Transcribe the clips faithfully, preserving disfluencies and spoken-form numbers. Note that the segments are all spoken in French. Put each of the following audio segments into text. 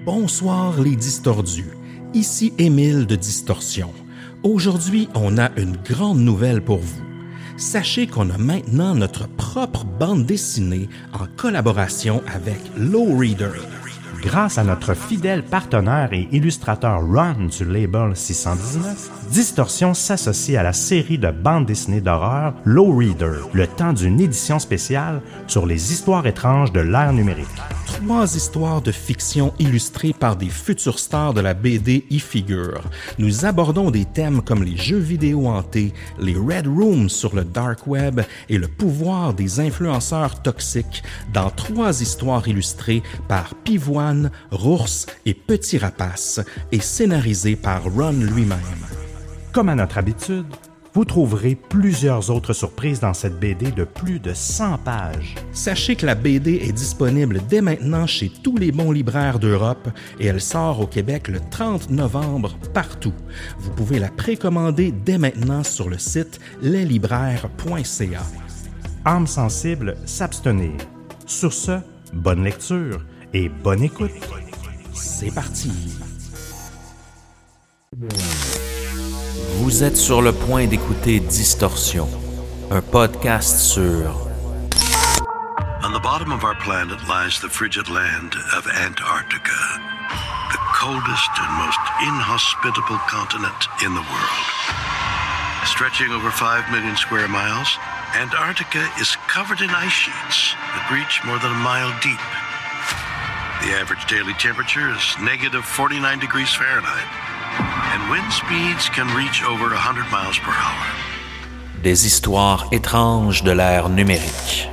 Bonsoir les distordus, ici Émile de Distorsion. Aujourd'hui, on a une grande nouvelle pour vous. Sachez qu'on a maintenant notre propre bande dessinée en collaboration avec Lowreader. Grâce à notre fidèle partenaire et illustrateur Ron du label six cent dix-neuf, Distorsion s'associe à la série de bandes dessinées d'horreur Lowreader, le temps d'une édition spéciale sur les histoires étranges de l'ère numérique. Trois histoires de fiction illustrées par des futurs stars de la B D y figurent. Nous abordons des thèmes comme les jeux vidéo hantés, les Red Rooms sur le Dark Web et le pouvoir des influenceurs toxiques dans trois histoires illustrées par Pivoine, Rours et Petit Rapace et scénarisées par Ron lui-même. Comme à notre habitude, vous trouverez plusieurs autres surprises dans cette B D de plus de cent pages. Sachez que la B D est disponible dès maintenant chez tous les bons libraires d'Europe et elle sort au Québec le trente novembre partout. Vous pouvez la précommander dès maintenant sur le site les libraires point c a. Âme sensible, s'abstenir. Sur ce, bonne lecture et bonne écoute. C'est parti. Vous êtes sur le point d'écouter Distorsion, un podcast sur... On the bottom of our planet lies the frigid land of Antarctica, the coldest and most inhospitable continent in the world. Stretching over five million square miles, Antarctica is covered in ice sheets that reach more than a mile deep. The average daily temperature is negative forty-nine degrees Fahrenheit. And wind speeds can reach over one hundred miles per hour. Des histoires étranges de l'ère numérique.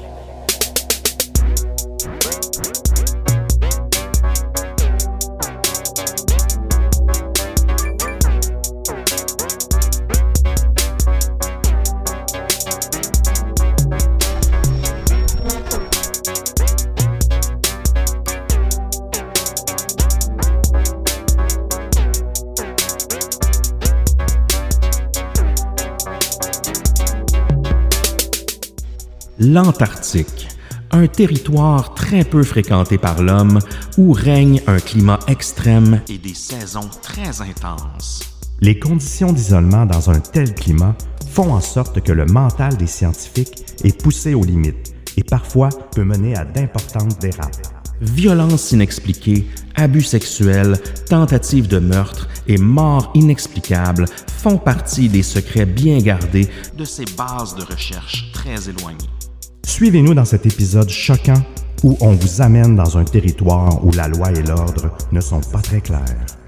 L'Antarctique, un territoire très peu fréquenté par l'homme où règne un climat extrême et des saisons très intenses. Les conditions d'isolement dans un tel climat font en sorte que le mental des scientifiques est poussé aux limites et parfois peut mener à d'importantes dérapes. Violence inexpliquée, abus sexuels, tentatives de meurtre et morts inexplicables font partie des secrets bien gardés de ces bases de recherche très éloignées. Suivez-nous dans cet épisode choquant où on vous amène dans un territoire où la loi et l'ordre ne sont pas très clairs.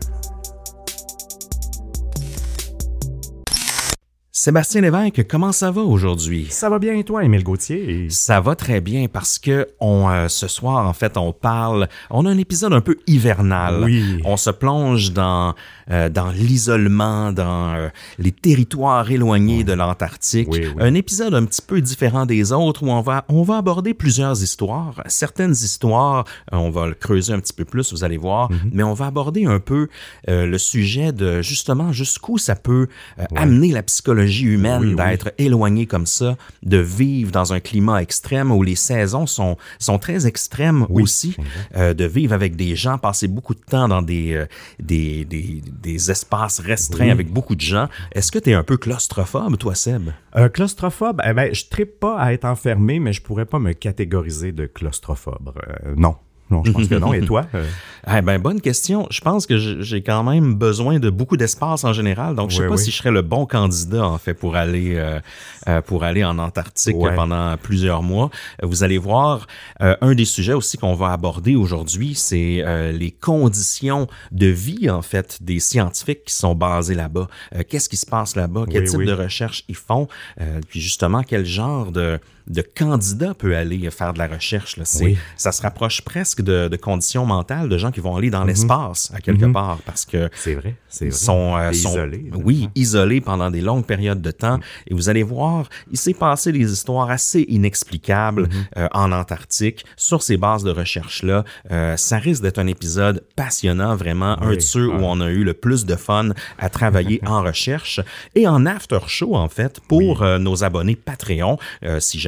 Sébastien Lévesque, comment ça va aujourd'hui? Ça va bien et toi, Émile Gauthier? Ça va très bien parce que on, euh, ce soir, en fait, on parle... On a un épisode un peu hivernal. Oui. On se plonge dans, euh, dans l'isolement, dans euh, les territoires éloignés oui. de l'Antarctique. Oui, oui. Un épisode un petit peu différent des autres où on va, on va aborder plusieurs histoires. Certaines histoires, on va le creuser un petit peu plus, vous allez voir, mm-hmm. mais on va aborder un peu euh, le sujet de, justement, jusqu'où ça peut euh, ouais. amener la psychologie humaine oui, d'être oui. éloigné comme ça, de vivre dans un climat extrême où les saisons sont, sont très extrêmes oui, aussi, euh, de vivre avec des gens, passer beaucoup de temps dans des, euh, des, des, des espaces restreints oui. avec beaucoup de gens. Est-ce que tu es un peu claustrophobe, toi, Seb? Euh, claustrophobe? Eh ben, je ne trippe pas à être enfermé, mais je pourrais pas me catégoriser de claustrophobe. Euh, non. Non, je pense que non. Et toi? Euh... Eh ben, bonne question. Je pense que j'ai quand même besoin de beaucoup d'espace en général. Donc, je sais oui, pas oui. si je serais le bon candidat, en fait, pour aller, euh, euh, pour aller en Antarctique ouais. pendant plusieurs mois. Vous allez voir, euh, un des sujets aussi qu'on va aborder aujourd'hui, c'est euh, les conditions de vie, en fait, des scientifiques qui sont basés là-bas. Euh, qu'est-ce qui se passe là-bas? Quel oui, type oui. de recherche ils font? Euh, puis justement, quel genre de... de candidat peut aller faire de la recherche. Là. C'est, oui. Ça se rapproche presque de, de conditions mentales de gens qui vont aller dans mm-hmm. l'espace, à quelque mm-hmm. part, parce que c'est vrai, c'est vrai. sont, euh, sont isolés. Oui, hein. isolés pendant des longues périodes de temps. Mm. Et vous allez voir, il s'est passé des histoires assez inexplicables mm-hmm. euh, en Antarctique sur ces bases de recherche-là. Euh, ça risque d'être un épisode passionnant, vraiment, oui. un de ceux ah. où on a eu le plus de fun à travailler en recherche. Et en after show, en fait, pour oui. euh, nos abonnés Patreon, euh, si jamais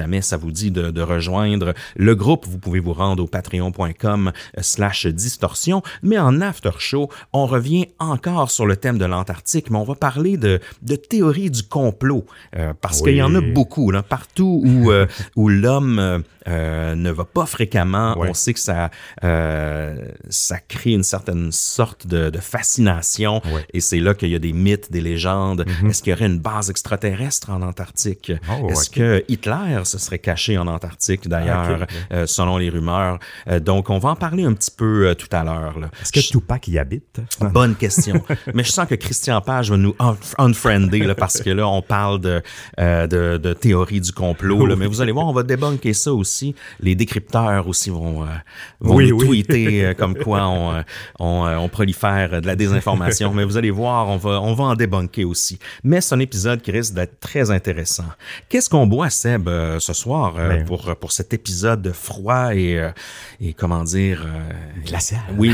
jamais ça vous dit de, de rejoindre le groupe, vous pouvez vous rendre au patreon.com slash distorsion. Mais en after show, on revient encore sur le thème de l'Antarctique, mais on va parler de, de théorie du complot, euh, parce oui. qu'il y en a beaucoup, là, partout où, euh, où l'homme euh, ne va pas fréquemment. Ouais. On sait que ça, euh, ça crée une certaine sorte de, de fascination, ouais. et c'est là qu'il y a des mythes, des légendes. Mm-hmm. Est-ce qu'il y aurait une base extraterrestre en Antarctique? Oh, Est-ce okay. que Hitler se serait caché en Antarctique, d'ailleurs, ah, okay. euh, selon les rumeurs? Euh, donc, on va en parler un petit peu euh, tout à l'heure. Là. Est-ce que je... Tupac y habite? Bonne question. Mais je sens que Christian Page va nous un- unfriender là, parce que là, on parle de, euh, de, de théorie du complot. Là. Mais vous allez voir, on va débunker ça aussi. Les décrypteurs aussi vont, euh, vont oui, nous oui. tweeter euh, comme quoi on, euh, on, euh, on prolifère de la désinformation. Mais vous allez voir, on va, on va en débunker aussi. Mais c'est un épisode qui risque d'être très intéressant. Qu'est-ce qu'on boit, Seb, euh, ce soir euh, ben, pour, pour cet épisode froid et, euh, et comment dire... Euh, glacial. Oui.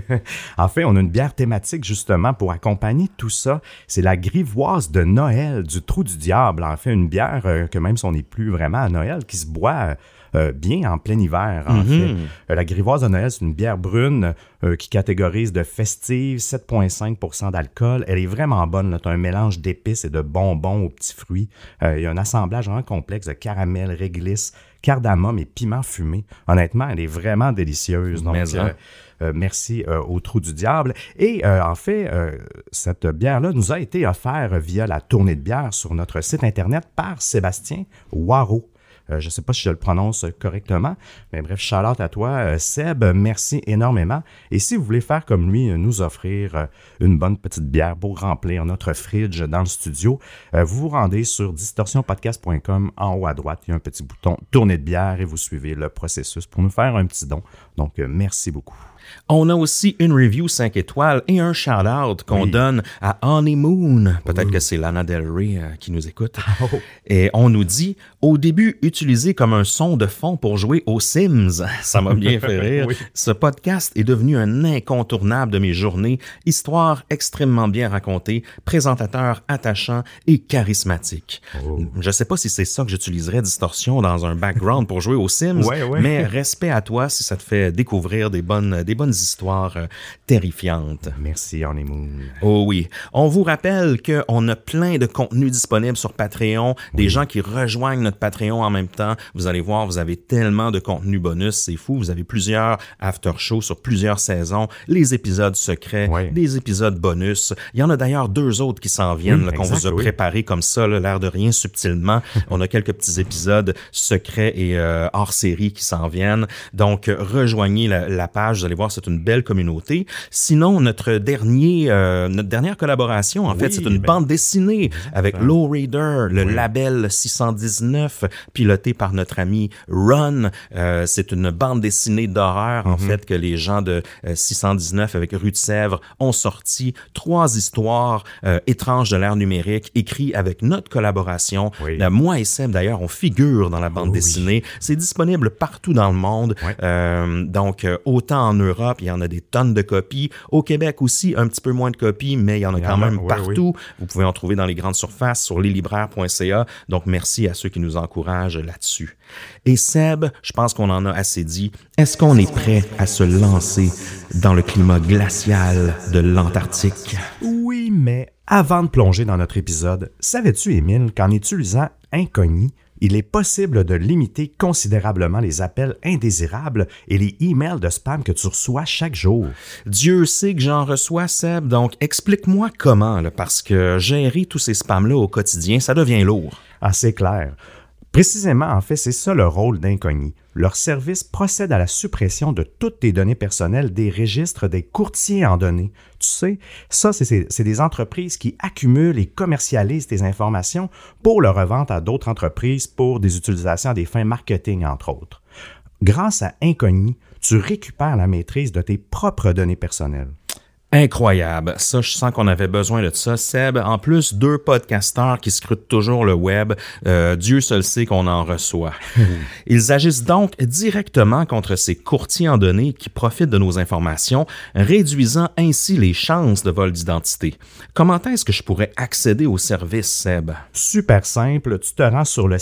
En fait, on a une bière thématique justement pour accompagner tout ça. C'est la grivoise de Noël du Trou du Diable. En fait, une bière euh, que même si on n'est plus vraiment à Noël, qui se boit... Euh, bien en plein hiver, en mm-hmm. fait. Euh, la grivoise de Noël, c'est une bière brune euh, qui catégorise de festive, sept virgule cinq pour cent d'alcool. Elle est vraiment bonne. Tu as un mélange d'épices et de bonbons aux petits fruits. Euh, il y a un assemblage vraiment complexe de caramel, réglisse, cardamome et piment fumé. Honnêtement, elle est vraiment délicieuse. Donc, Mais, euh, euh, merci euh, au Trou du Diable. Et euh, en fait, euh, cette bière-là nous a été offerte via la tournée de bière sur notre site Internet par Sébastien Waro. Euh, je ne sais pas si je le prononce correctement, mais bref, shout-out à toi, euh, Seb, merci énormément. Et si vous voulez faire comme lui, euh, nous offrir euh, une bonne petite bière pour remplir notre fridge dans le studio, euh, vous vous rendez sur distorsion podcast point com. En haut à droite, il y a un petit bouton « Tournée de bière » et vous suivez le processus pour nous faire un petit don. Donc, euh, merci beaucoup. On a aussi une review cinq étoiles et un shout-out qu'on oui. donne à Honeymoon. Peut-être oui. que c'est Lana Del Rey euh, qui nous écoute. Oh. Et on nous dit, au début, utilisé comme un son de fond pour jouer aux Sims. Ça m'a bien fait rire. Oui. Ce podcast est devenu un incontournable de mes journées. Histoire extrêmement bien racontée, présentateur attachant et charismatique. Oh. Je sais pas si c'est ça que j'utiliserais, distorsion, dans un background pour jouer aux Sims, ouais, ouais. mais respect à toi si ça te fait découvrir des bonnes, des bonnes histoires euh, terrifiantes. Merci, Honeymoon. Oh oui. On vous rappelle qu'on a plein de contenus disponibles sur Patreon. Des oui. gens qui rejoignent notre Patreon en même temps. Vous allez voir, vous avez tellement de contenus bonus. C'est fou. Vous avez plusieurs after-shows sur plusieurs saisons. Les épisodes secrets, oui. des épisodes bonus. Il y en a d'ailleurs deux autres qui s'en viennent, oui, là, qu'on exact, vous a oui. préparés comme ça, là, l'air de rien, subtilement. On a quelques petits épisodes secrets et euh, hors-série qui s'en viennent. Donc, rejoignez la, la page. Vous allez voir, c'est une belle communauté. Sinon, notre dernier, euh, notre dernière collaboration, en oui, fait, c'est une ben, bande dessinée exactement. avec Low Reader, le oui. label six cent dix-neuf, piloté par notre ami Ron. Euh, c'est une bande dessinée d'horreur, mm-hmm. en fait, que les gens de euh, six cent dix-neuf avec Rue de Sèvres ont sorti. Trois histoires euh, étranges de l'ère numérique, écrites avec notre collaboration. Oui. Euh, moi et Seb, d'ailleurs, on figure dans la bande oh, dessinée. Oui. C'est disponible partout dans le monde. Oui. Euh, donc, euh, autant en Europe, il y en a des tonnes de copies. Au Québec aussi, un petit peu moins de copies, mais il y en a il quand en même a, partout. Oui, oui. Vous pouvez en trouver dans les grandes surfaces sur leslibraires point c a. Donc, merci à ceux qui nous encouragent là-dessus. Et Seb, je pense qu'on en a assez dit. Est-ce qu'on est prêt à se lancer dans le climat glacial de l'Antarctique? Oui, mais avant de plonger dans notre épisode, savais-tu, Émile, qu'en utilisant Incogni, il est possible de limiter considérablement les appels indésirables et les emails de spam que tu reçois chaque jour? Dieu sait que j'en reçois, Seb, donc explique-moi comment, là, parce que gérer tous ces spams-là au quotidien, ça devient lourd. Ah, c'est clair. Précisément, en fait, c'est ça le rôle d'Incogni. Leur service procède à la suppression de toutes tes données personnelles des registres des courtiers en données. Tu sais, ça, c'est, c'est des entreprises qui accumulent et commercialisent tes informations pour le revendre à d'autres entreprises pour des utilisations à des fins marketing, entre autres. Grâce à Incogni, tu récupères la maîtrise de tes propres données personnelles. Incroyable. Ça, je sens qu'on avait besoin de ça. Seb, en plus, deux podcasteurs qui scrutent toujours le web. Euh, Dieu seul sait qu'on en reçoit. Ils agissent donc directement contre ces courtiers en données qui profitent de nos informations, réduisant ainsi les chances de vol d'identité. Comment est-ce que je pourrais accéder au service, Seb? Super simple. Tu te rends sur le site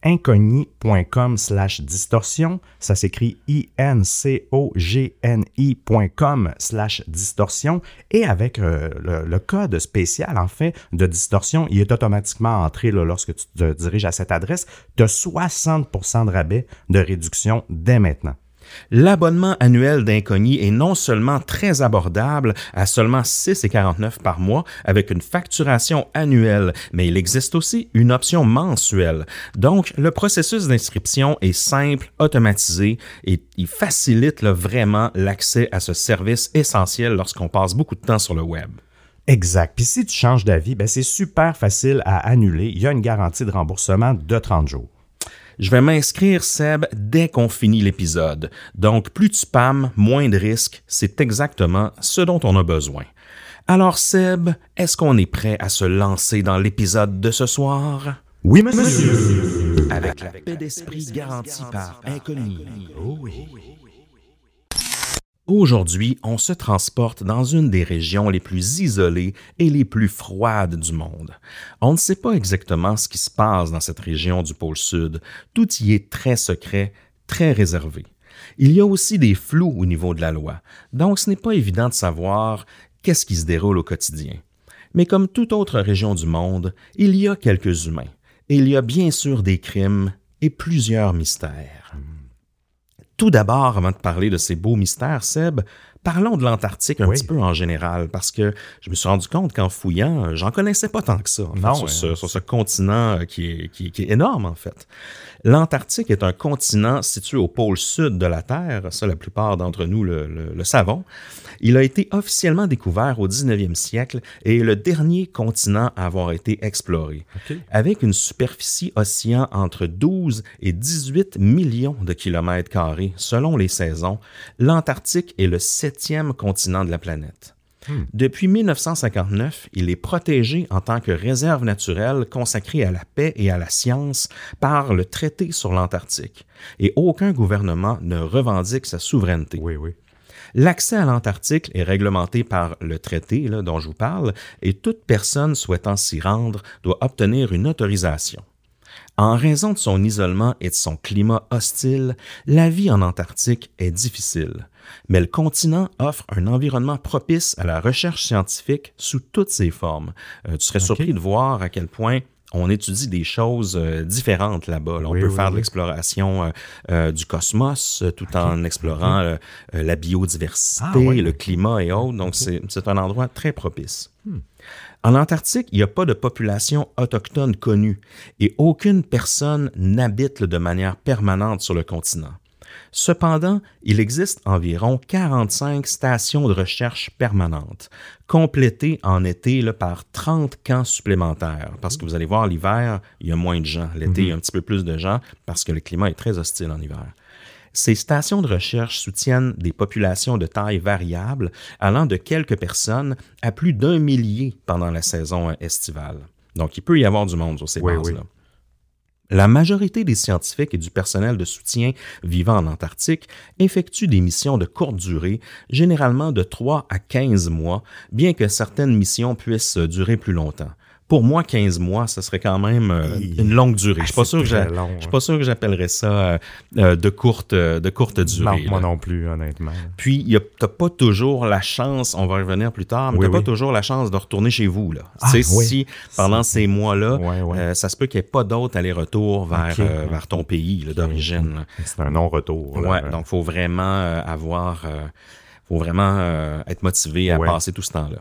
incogni.com slash distorsion. Ça s'écrit I-N-C-O-G-N-I.com slash distorsion. Et avec euh, le, le code spécial, en fait, de distorsion, il est automatiquement entré là, lorsque tu te diriges à cette adresse. Tu as soixante pour cent de rabais de réduction dès maintenant. L'abonnement annuel d'Incogni est non seulement très abordable, à seulement six dollars quarante-neuf par mois, avec une facturation annuelle, mais il existe aussi une option mensuelle. Donc, le processus d'inscription est simple, automatisé, et il facilite là, vraiment l'accès à ce service essentiel lorsqu'on passe beaucoup de temps sur le web. Exact. Puis si tu changes d'avis, ben c'est super facile à annuler. Il y a une garantie de remboursement de trente jours. Je vais m'inscrire, Seb, dès qu'on finit l'épisode. Donc, plus tu spammes, moins de risques. C'est exactement ce dont on a besoin. Alors, Seb, est-ce qu'on est prêt à se lancer dans l'épisode de ce soir? Oui, monsieur. Avec la paix d'esprit garantie par Incogni. Oh oui. Aujourd'hui, on se transporte dans une des régions les plus isolées et les plus froides du monde. On ne sait pas exactement ce qui se passe dans cette région du pôle Sud. Tout y est très secret, très réservé. Il y a aussi des flous au niveau de la loi, donc ce n'est pas évident de savoir qu'est-ce qui se déroule au quotidien. Mais comme toute autre région du monde, il y a quelques humains, et il y a bien sûr des crimes et plusieurs mystères. Tout d'abord, avant de parler de ces beaux mystères, Seb, parlons de l'Antarctique un oui. petit peu en général, parce que je me suis rendu compte qu'en fouillant, j'en connaissais pas tant que ça en non, fait, ouais. sur, ce, sur ce continent qui est, qui, qui est énorme, en fait. L'Antarctique est un continent situé au pôle sud de la Terre, ça la plupart d'entre nous le, le, le savons. Il a été officiellement découvert au dix-neuvième siècle et est le dernier continent à avoir été exploré. Okay. Avec une superficie oscillant entre douze et dix-huit millions de kilomètres carrés selon les saisons, l'Antarctique est le septième continent de la planète. Hmm. Depuis mille neuf cent cinquante-neuf, il est protégé en tant que réserve naturelle consacrée à la paix et à la science par le traité sur l'Antarctique. Et aucun gouvernement ne revendique sa souveraineté. Oui, oui. L'accès à l'Antarctique est réglementé par le traité là, dont je vous parle, et toute personne souhaitant s'y rendre doit obtenir une autorisation. En raison de son isolement et de son climat hostile, la vie en Antarctique est difficile. Mais le continent offre un environnement propice à la recherche scientifique sous toutes ses formes. Euh, tu serais okay. surpris de voir à quel point on étudie des choses euh, différentes là-bas. Là, on oui, peut oui, faire oui. de l'exploration euh, euh, du cosmos euh, tout okay. en explorant okay. euh, la biodiversité, ah, oui. le climat et autres. Donc, okay. c'est, c'est un endroit très propice. Hmm. En Antarctique, il n'y a pas de population autochtone connue et aucune personne n'habite de manière permanente sur le continent. Cependant, il existe environ quarante-cinq stations de recherche permanentes, complétées en été là, par trente camps supplémentaires. Parce que vous allez voir, l'hiver, il y a moins de gens. L'été, mm-hmm. il y a un petit peu plus de gens parce que le climat est très hostile en hiver. Ces stations de recherche soutiennent des populations de taille variable, allant de quelques personnes à plus d'un millier pendant la saison estivale. Donc, il peut y avoir du monde sur ces oui, bases-là. Oui. La majorité des scientifiques et du personnel de soutien vivant en Antarctique effectuent des missions de courte durée, généralement de trois à quinze mois, bien que certaines missions puissent durer plus longtemps. Pour moi, quinze mois, ça serait quand même euh, une longue durée. Je ne suis, long, suis pas sûr que j'appellerais ça euh, de, courte, de courte durée. Non, moi non plus, honnêtement. Puis, tu n'as pas toujours la chance, on va revenir plus tard, mais oui, tu n'as oui. pas toujours la chance de retourner chez vous. Là. Ah, tu sais, oui. Si pendant c'est... ces mois-là, oui, oui. Euh, ça se peut qu'il n'y ait pas d'autres allers-retours vers, okay. euh, vers ton pays là, d'origine. Là. C'est un non-retour. Oui, donc il faut vraiment euh, avoir, euh, faut vraiment euh, être motivé à ouais. passer tout ce temps-là.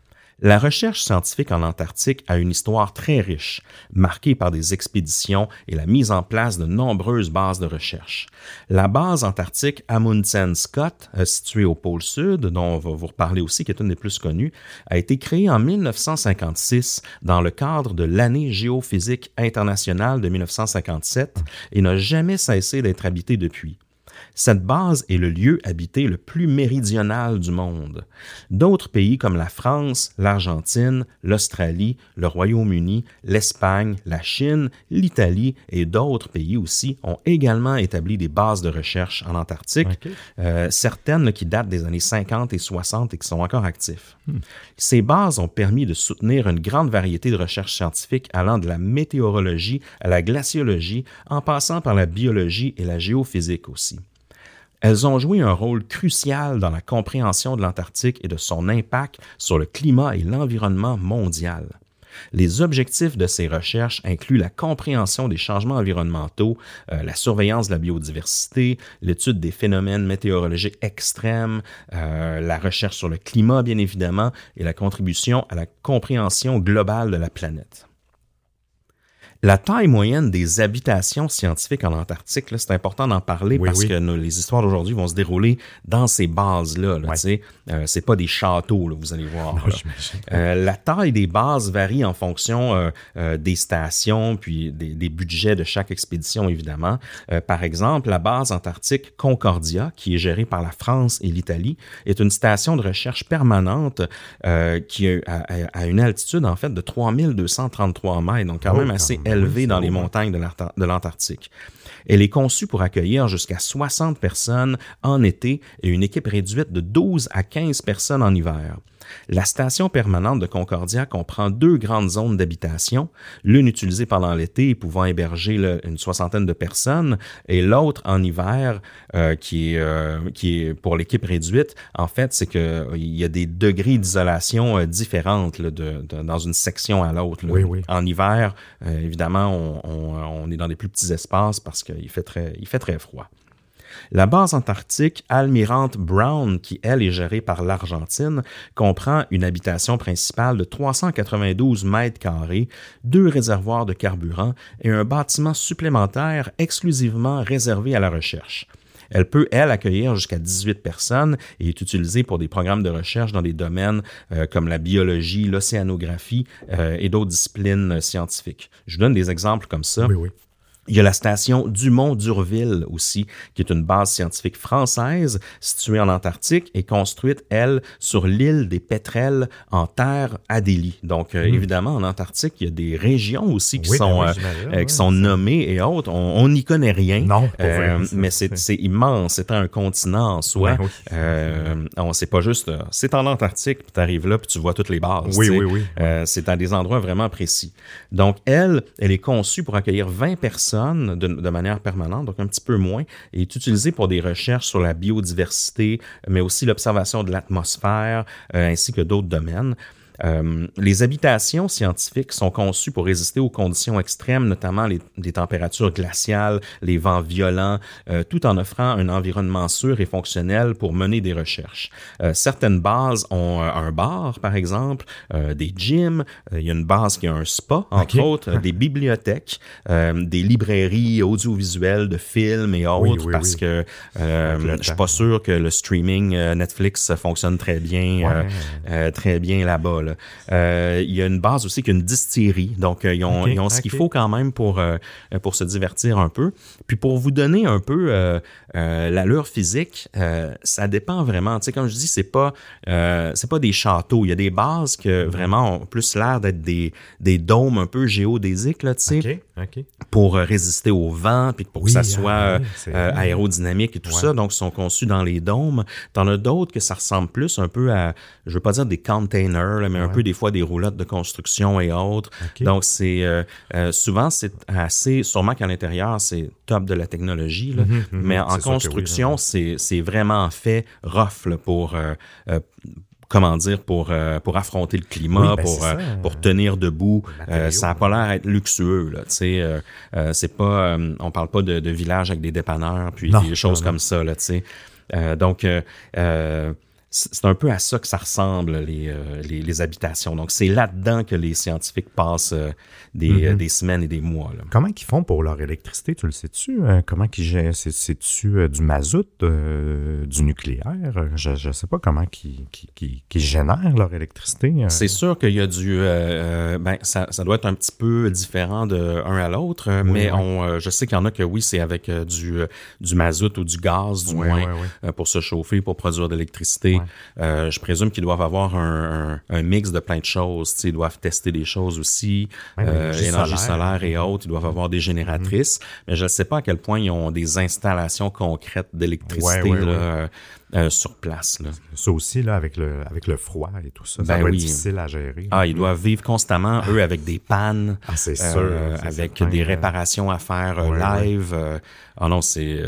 La recherche scientifique en Antarctique a une histoire très riche, marquée par des expéditions et la mise en place de nombreuses bases de recherche. La base antarctique Amundsen Scott, située au pôle Sud, dont on va vous reparler aussi, qui est une des plus connues, a été créée en mille neuf cent cinquante-six dans le cadre de l'année géophysique internationale de mille neuf cent cinquante-sept et n'a jamais cessé d'être habitée depuis. Cette base est le lieu habité le plus méridional du monde. D'autres pays comme la France, l'Argentine, l'Australie, le Royaume-Uni, l'Espagne, la Chine, l'Italie et d'autres pays aussi ont également établi des bases de recherche en Antarctique, okay. euh, certaines là, qui datent des années cinquante et soixante et qui sont encore actifs. Hmm. Ces bases ont permis de soutenir une grande variété de recherches scientifiques allant de la météorologie à la glaciologie, en passant par la biologie et la géophysique aussi. Elles ont joué un rôle crucial dans la compréhension de l'Antarctique et de son impact sur le climat et l'environnement mondial. Les objectifs de ces recherches incluent la compréhension des changements environnementaux, euh, la surveillance de la biodiversité, l'étude des phénomènes météorologiques extrêmes, euh, la recherche sur le climat bien évidemment et la contribution à la compréhension globale de la planète. La taille moyenne des habitations scientifiques en Antarctique, là, c'est important d'en parler oui, parce oui. que nos, les histoires d'aujourd'hui vont se dérouler dans ces bases-là. Là, ouais. euh, c'est pas des châteaux, là, vous allez voir. Non, euh, la taille des bases varie en fonction euh, euh, des stations puis des, des budgets de chaque expédition, évidemment. Euh, par exemple, la base antarctique Concordia, qui est gérée par la France et l'Italie, est une station de recherche permanente euh, qui a, a, a une altitude, en fait, de trois mille deux cent trente-trois mètres, donc quand oh, même assez élevée dans les montagnes de l'Antarctique. Elle est conçue pour accueillir jusqu'à soixante personnes en été et une équipe réduite de douze à quinze personnes en hiver. La station permanente de Concordia comprend deux grandes zones d'habitation, l'une utilisée pendant l'été et pouvant héberger là, une soixantaine de personnes, et l'autre en hiver, euh, qui, est, euh, qui est pour l'équipe réduite. En fait, c'est qu'il euh, y a des degrés d'isolation euh, différentes là, de, de, dans une section à l'autre. Oui, oui. En hiver, euh, évidemment, on, on, on est dans des plus petits espaces parce qu'il fait très, il fait très froid. La base antarctique Almirante Brown, qui elle est gérée par l'Argentine, comprend une habitation principale de trois cent quatre-vingt-douze mètres carrés, deux réservoirs de carburant et un bâtiment supplémentaire exclusivement réservé à la recherche. Elle peut, elle, accueillir jusqu'à dix-huit personnes et est utilisée pour des programmes de recherche dans des domaines euh, comme la biologie, l'océanographie euh, et d'autres disciplines scientifiques. Je vous donne des exemples comme ça. Oui, oui. Il y a la station Dumont-d'Urville aussi, qui est une base scientifique française située en Antarctique et construite, elle, sur l'île des Pétrels en terre Adélie. Donc, euh, mmh. évidemment, en Antarctique, il y a des régions aussi qui, oui, sont, ben oui, euh, euh, qui sont nommées et autres. On n'y connaît rien, non, euh, vrai, mais c'est, c'est immense. C'est un continent en soi. Ben oui. euh, on, c'est pas juste... Euh, c'est en Antarctique, puis tu arrives là, puis tu vois toutes les bases. Oui, oui, oui. Euh, c'est à des endroits vraiment précis. Donc, elle, elle est conçue pour accueillir vingt personnes De, de manière permanente, donc un petit peu moins, et est utilisée pour des recherches sur la biodiversité, mais aussi l'observation de l'atmosphère, euh, ainsi que d'autres domaines. Euh, les habitations scientifiques sont conçues pour résister aux conditions extrêmes, notamment les, les températures glaciales, les vents violents, euh, tout en offrant un environnement sûr et fonctionnel pour mener des recherches. Euh, certaines bases ont euh, un bar, par exemple, euh, des gyms, il euh, y a une base qui a un spa, entre okay. autres, euh, des bibliothèques, euh, des librairies audiovisuelles de films et autres, oui, oui, parce oui. que euh, je suis pas sûr que le streaming euh, Netflix fonctionne très bien, ouais. euh, euh, très bien là-bas. Là. Euh, il y a une base aussi qui est une distillerie, donc euh, ils ont, okay, ils ont ce okay. qu'il faut quand même pour, euh, pour se divertir un peu. Puis pour vous donner un peu euh, euh, l'allure physique, euh, ça dépend vraiment. Tu sais, comme je dis, c'est pas, euh, c'est pas des châteaux. Il y a des bases que vraiment ont plus l'air d'être des, des dômes un peu géodésiques, là, tu sais, okay, okay. pour euh, résister au vent, puis pour oui, que ça soit ah, oui, euh, aérodynamique et tout ouais. ça. Donc, ils sont conçus dans les dômes. T'en as d'autres que ça ressemble plus un peu à, je veux pas dire des containers, là, mais ouais. un peu des fois des roulottes de construction et autres. Okay. Donc, c'est euh, euh, souvent, c'est assez, sûrement qu'à l'intérieur, c'est top de la technologie, là, mm-hmm, mais en construction, oui, c'est, c'est vraiment fait rough là, pour... Euh, euh, comment dire, pour, euh, pour affronter le climat, oui, ben pour, euh, pour tenir debout. Euh, ça n'a pas l'air d'être luxueux, là, tu sais. Euh, euh, c'est pas, euh, on parle pas de, de village avec des dépanneurs, puis non, des choses non, comme non. ça, là, tu sais. Euh, donc, euh, euh, c'est un peu à ça que ça ressemble, les, euh, les, les habitations. Donc, c'est là-dedans que les scientifiques passent euh, des, mm-hmm. euh, des semaines et des mois. Là. Comment ils font pour leur électricité, tu le sais-tu? Euh, comment ils gèrent? C'est, c'est-tu euh, du mazout, euh, du nucléaire? Je ne sais pas comment ils, qui, qui, qui génèrent leur électricité. Euh. C'est sûr qu'il y a du... Euh, ben, ça, ça doit être un petit peu différent de un à l'autre, oui, mais oui. On, euh, je sais qu'il y en a que oui, c'est avec euh, du, euh, du mazout ou du gaz, du oui, moins, oui, oui. Euh, pour se chauffer, pour produire de l'électricité. Oui. Euh, je présume qu'ils doivent avoir un, un, un mix de plein de choses. T'sais, ils doivent tester des choses aussi, oui, euh, énergie solaire et autres. Ils doivent avoir des génératrices. Mm-hmm. Mais je ne sais pas à quel point ils ont des installations concrètes d'électricité oui, oui, là, oui. Euh, sur place. Là. Ça aussi, là, avec le, avec le froid et tout ça, ça ben doit oui. être difficile à gérer. Ah, ils doivent vivre constamment, eux, avec des pannes, ah, c'est euh, sûr, c'est avec certain, des réparations à faire oui, live. Oui. Euh, ah non, c'est,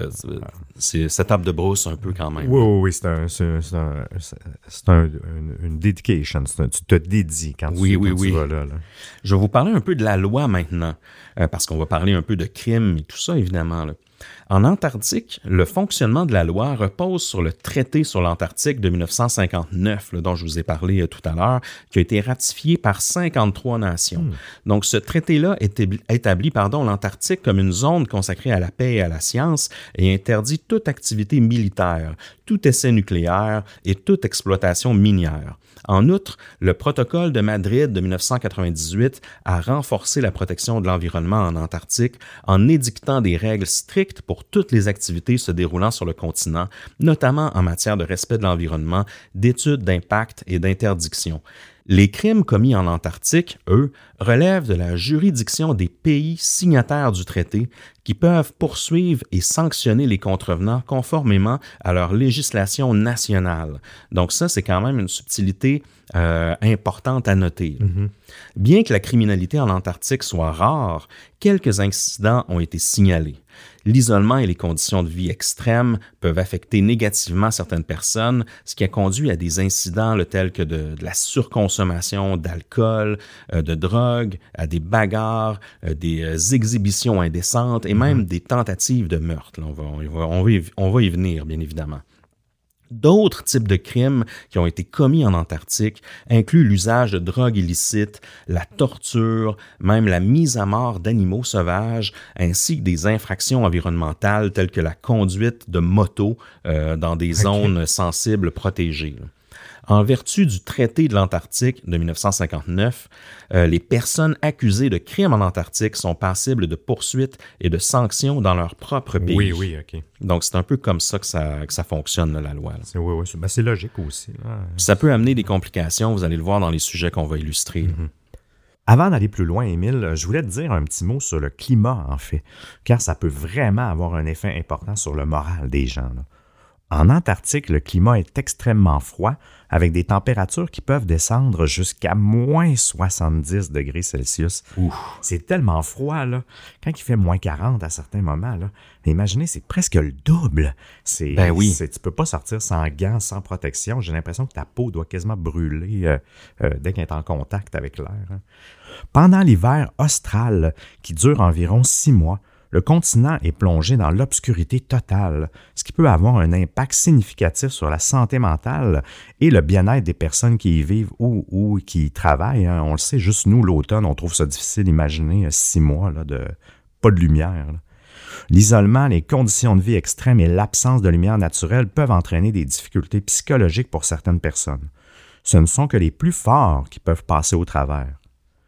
c'est setup de brousse un peu quand même. Oui, oui, oui, c'est, un, c'est, c'est, un, c'est un, une, une dedication. C'est un, tu te dédies quand tu, oui, oui, quand oui. tu vas là, là. Je vais vous parler un peu de la loi maintenant, euh, parce qu'on va parler un peu de crime et tout ça, évidemment, là. En Antarctique, le fonctionnement de la loi repose sur le traité sur l'Antarctique de dix-neuf cent cinquante-neuf, là, dont je vous ai parlé euh, tout à l'heure, qui a été ratifié par cinquante-trois nations. Mmh. Donc, ce traité-là établit, établit pardon, l'Antarctique comme une zone consacrée à la paix et à la science et interdit toute activité militaire, tout essai nucléaire et toute exploitation minière. En outre, le protocole de Madrid de dix-neuf cent quatre-vingt-dix-huit a renforcé la protection de l'environnement en Antarctique en édictant des règles strictes pour toutes les activités se déroulant sur le continent, notamment en matière de respect de l'environnement, d'études d'impact et d'interdiction. Les crimes commis en Antarctique, eux, relèvent de la juridiction des pays signataires du traité qui peuvent poursuivre et sanctionner les contrevenants conformément à leur législation nationale. Donc ça, c'est quand même une subtilité euh, importante à noter. Mm-hmm. Bien que la criminalité en Antarctique soit rare, quelques incidents ont été signalés. L'isolement et les conditions de vie extrêmes peuvent affecter négativement certaines personnes, ce qui a conduit à des incidents là, tels que de, de la surconsommation d'alcool, euh, de drogue, à des bagarres, euh, des euh, exhibitions indécentes et même mmh. des tentatives de meurtre. Là, on va, on va, on va y, on va y venir, bien évidemment. D'autres types de crimes qui ont été commis en Antarctique incluent l'usage de drogues illicites, la torture, même la mise à mort d'animaux sauvages, ainsi que des infractions environnementales telles que la conduite de motos euh, dans des okay. zones sensibles protégées. En vertu du traité de l'Antarctique de dix-neuf cent cinquante-neuf, euh, les personnes accusées de crimes en Antarctique sont passibles de poursuites et de sanctions dans leur propre pays. Oui, oui, OK. Donc, c'est un peu comme ça que ça, que ça fonctionne, là, la loi. Là. C'est, oui, oui, c'est, ben, c'est logique aussi. Là. Ça peut amener des complications, vous allez le voir dans les sujets qu'on va illustrer. Mm-hmm. Avant d'aller plus loin, Émile, je voulais te dire un petit mot sur le climat, en fait, car ça peut vraiment avoir un effet important sur le moral des gens, là. En Antarctique, le climat est extrêmement froid, avec des températures qui peuvent descendre jusqu'à moins soixante-dix degrés Celsius. Ouf. C'est tellement froid, là. Quand il fait moins quarante à certains moments, là, imaginez, c'est presque le double. C'est, ben oui. c'est, tu peux pas sortir sans gants, sans protection. J'ai l'impression que ta peau doit quasiment brûler euh, euh, dès qu'elle est en contact avec l'air. Hein. Pendant l'hiver austral, qui dure environ six mois, le continent est plongé dans l'obscurité totale, ce qui peut avoir un impact significatif sur la santé mentale et le bien-être des personnes qui y vivent ou, ou qui y travaillent. Hein. On le sait, juste nous, l'automne, on trouve ça difficile d'imaginer six mois là, de pas de lumière. Là. L'isolement, les conditions de vie extrêmes et l'absence de lumière naturelle peuvent entraîner des difficultés psychologiques pour certaines personnes. Ce ne sont que les plus forts qui peuvent passer au travers.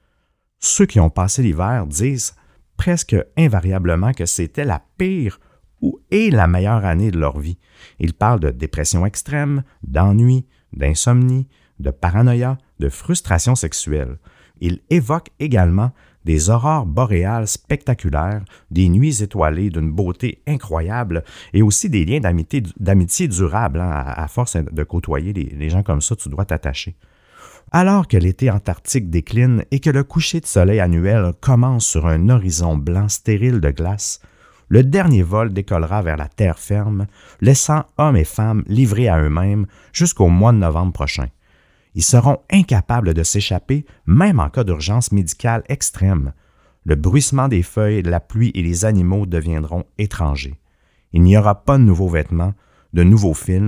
Ceux qui ont passé l'hiver disent presque invariablement que c'était la pire ou et la meilleure année de leur vie. Ils parlent de dépression extrême, d'ennui, d'insomnie, de paranoïa, de frustration sexuelle. Ils évoquent également des aurores boréales spectaculaires, des nuits étoilées d'une beauté incroyable et aussi des liens d'amitié, d'amitié durables. Hein. À, à force de côtoyer les, les gens comme ça, tu dois t'attacher. Alors que l'été antarctique décline et que le coucher de soleil annuel commence sur un horizon blanc stérile de glace, le dernier vol décollera vers la terre ferme, laissant hommes et femmes livrés à eux-mêmes jusqu'au mois de novembre prochain. Ils seront incapables de s'échapper, même en cas d'urgence médicale extrême. Le bruissement des feuilles, la pluie et les animaux deviendront étrangers. Il n'y aura pas de nouveaux vêtements, de nouveaux films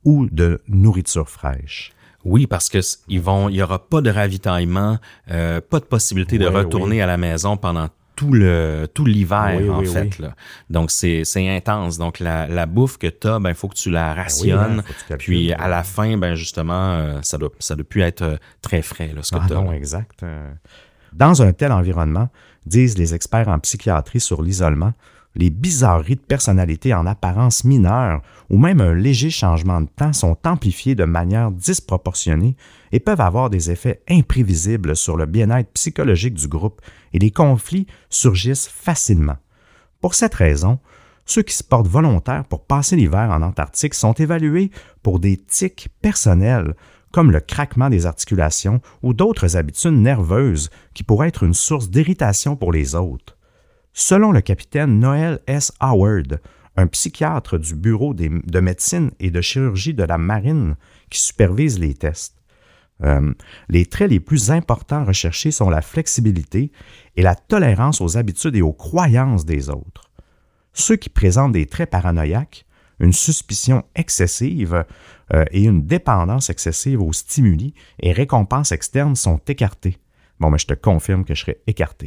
ou de nourriture fraîche. Oui, parce que ils vont, il y aura pas de ravitaillement, euh, pas de possibilité de oui, retourner oui. à la maison pendant tout le tout l'hiver oui, en oui, fait oui. là. Donc c'est c'est intense. Donc la la bouffe que t'as, ben faut que tu la rationnes. Ben oui, hein, faut que tu calcules, puis ouais. à la fin, ben justement, euh, ça doit ça doit plus être très frais là ce que Ah t'as. non, là. exact. Dans un tel environnement, disent les experts en psychiatrie sur l'isolement, les bizarreries de personnalité en apparence mineure ou même un léger changement de temps sont amplifiés de manière disproportionnée et peuvent avoir des effets imprévisibles sur le bien-être psychologique du groupe et les conflits surgissent facilement. Pour cette raison, ceux qui se portent volontaires pour passer l'hiver en Antarctique sont évalués pour des tics personnels comme le craquement des articulations ou d'autres habitudes nerveuses qui pourraient être une source d'irritation pour les autres. Selon le capitaine Noel S. Howard, un psychiatre du Bureau des, de médecine et de chirurgie de la marine qui supervise les tests, euh, les traits les plus importants recherchés sont la flexibilité et la tolérance aux habitudes et aux croyances des autres. Ceux qui présentent des traits paranoïaques, une suspicion excessive euh, et une dépendance excessive aux stimuli et récompenses externes sont écartés. Bon, mais je te confirme que je serais écarté.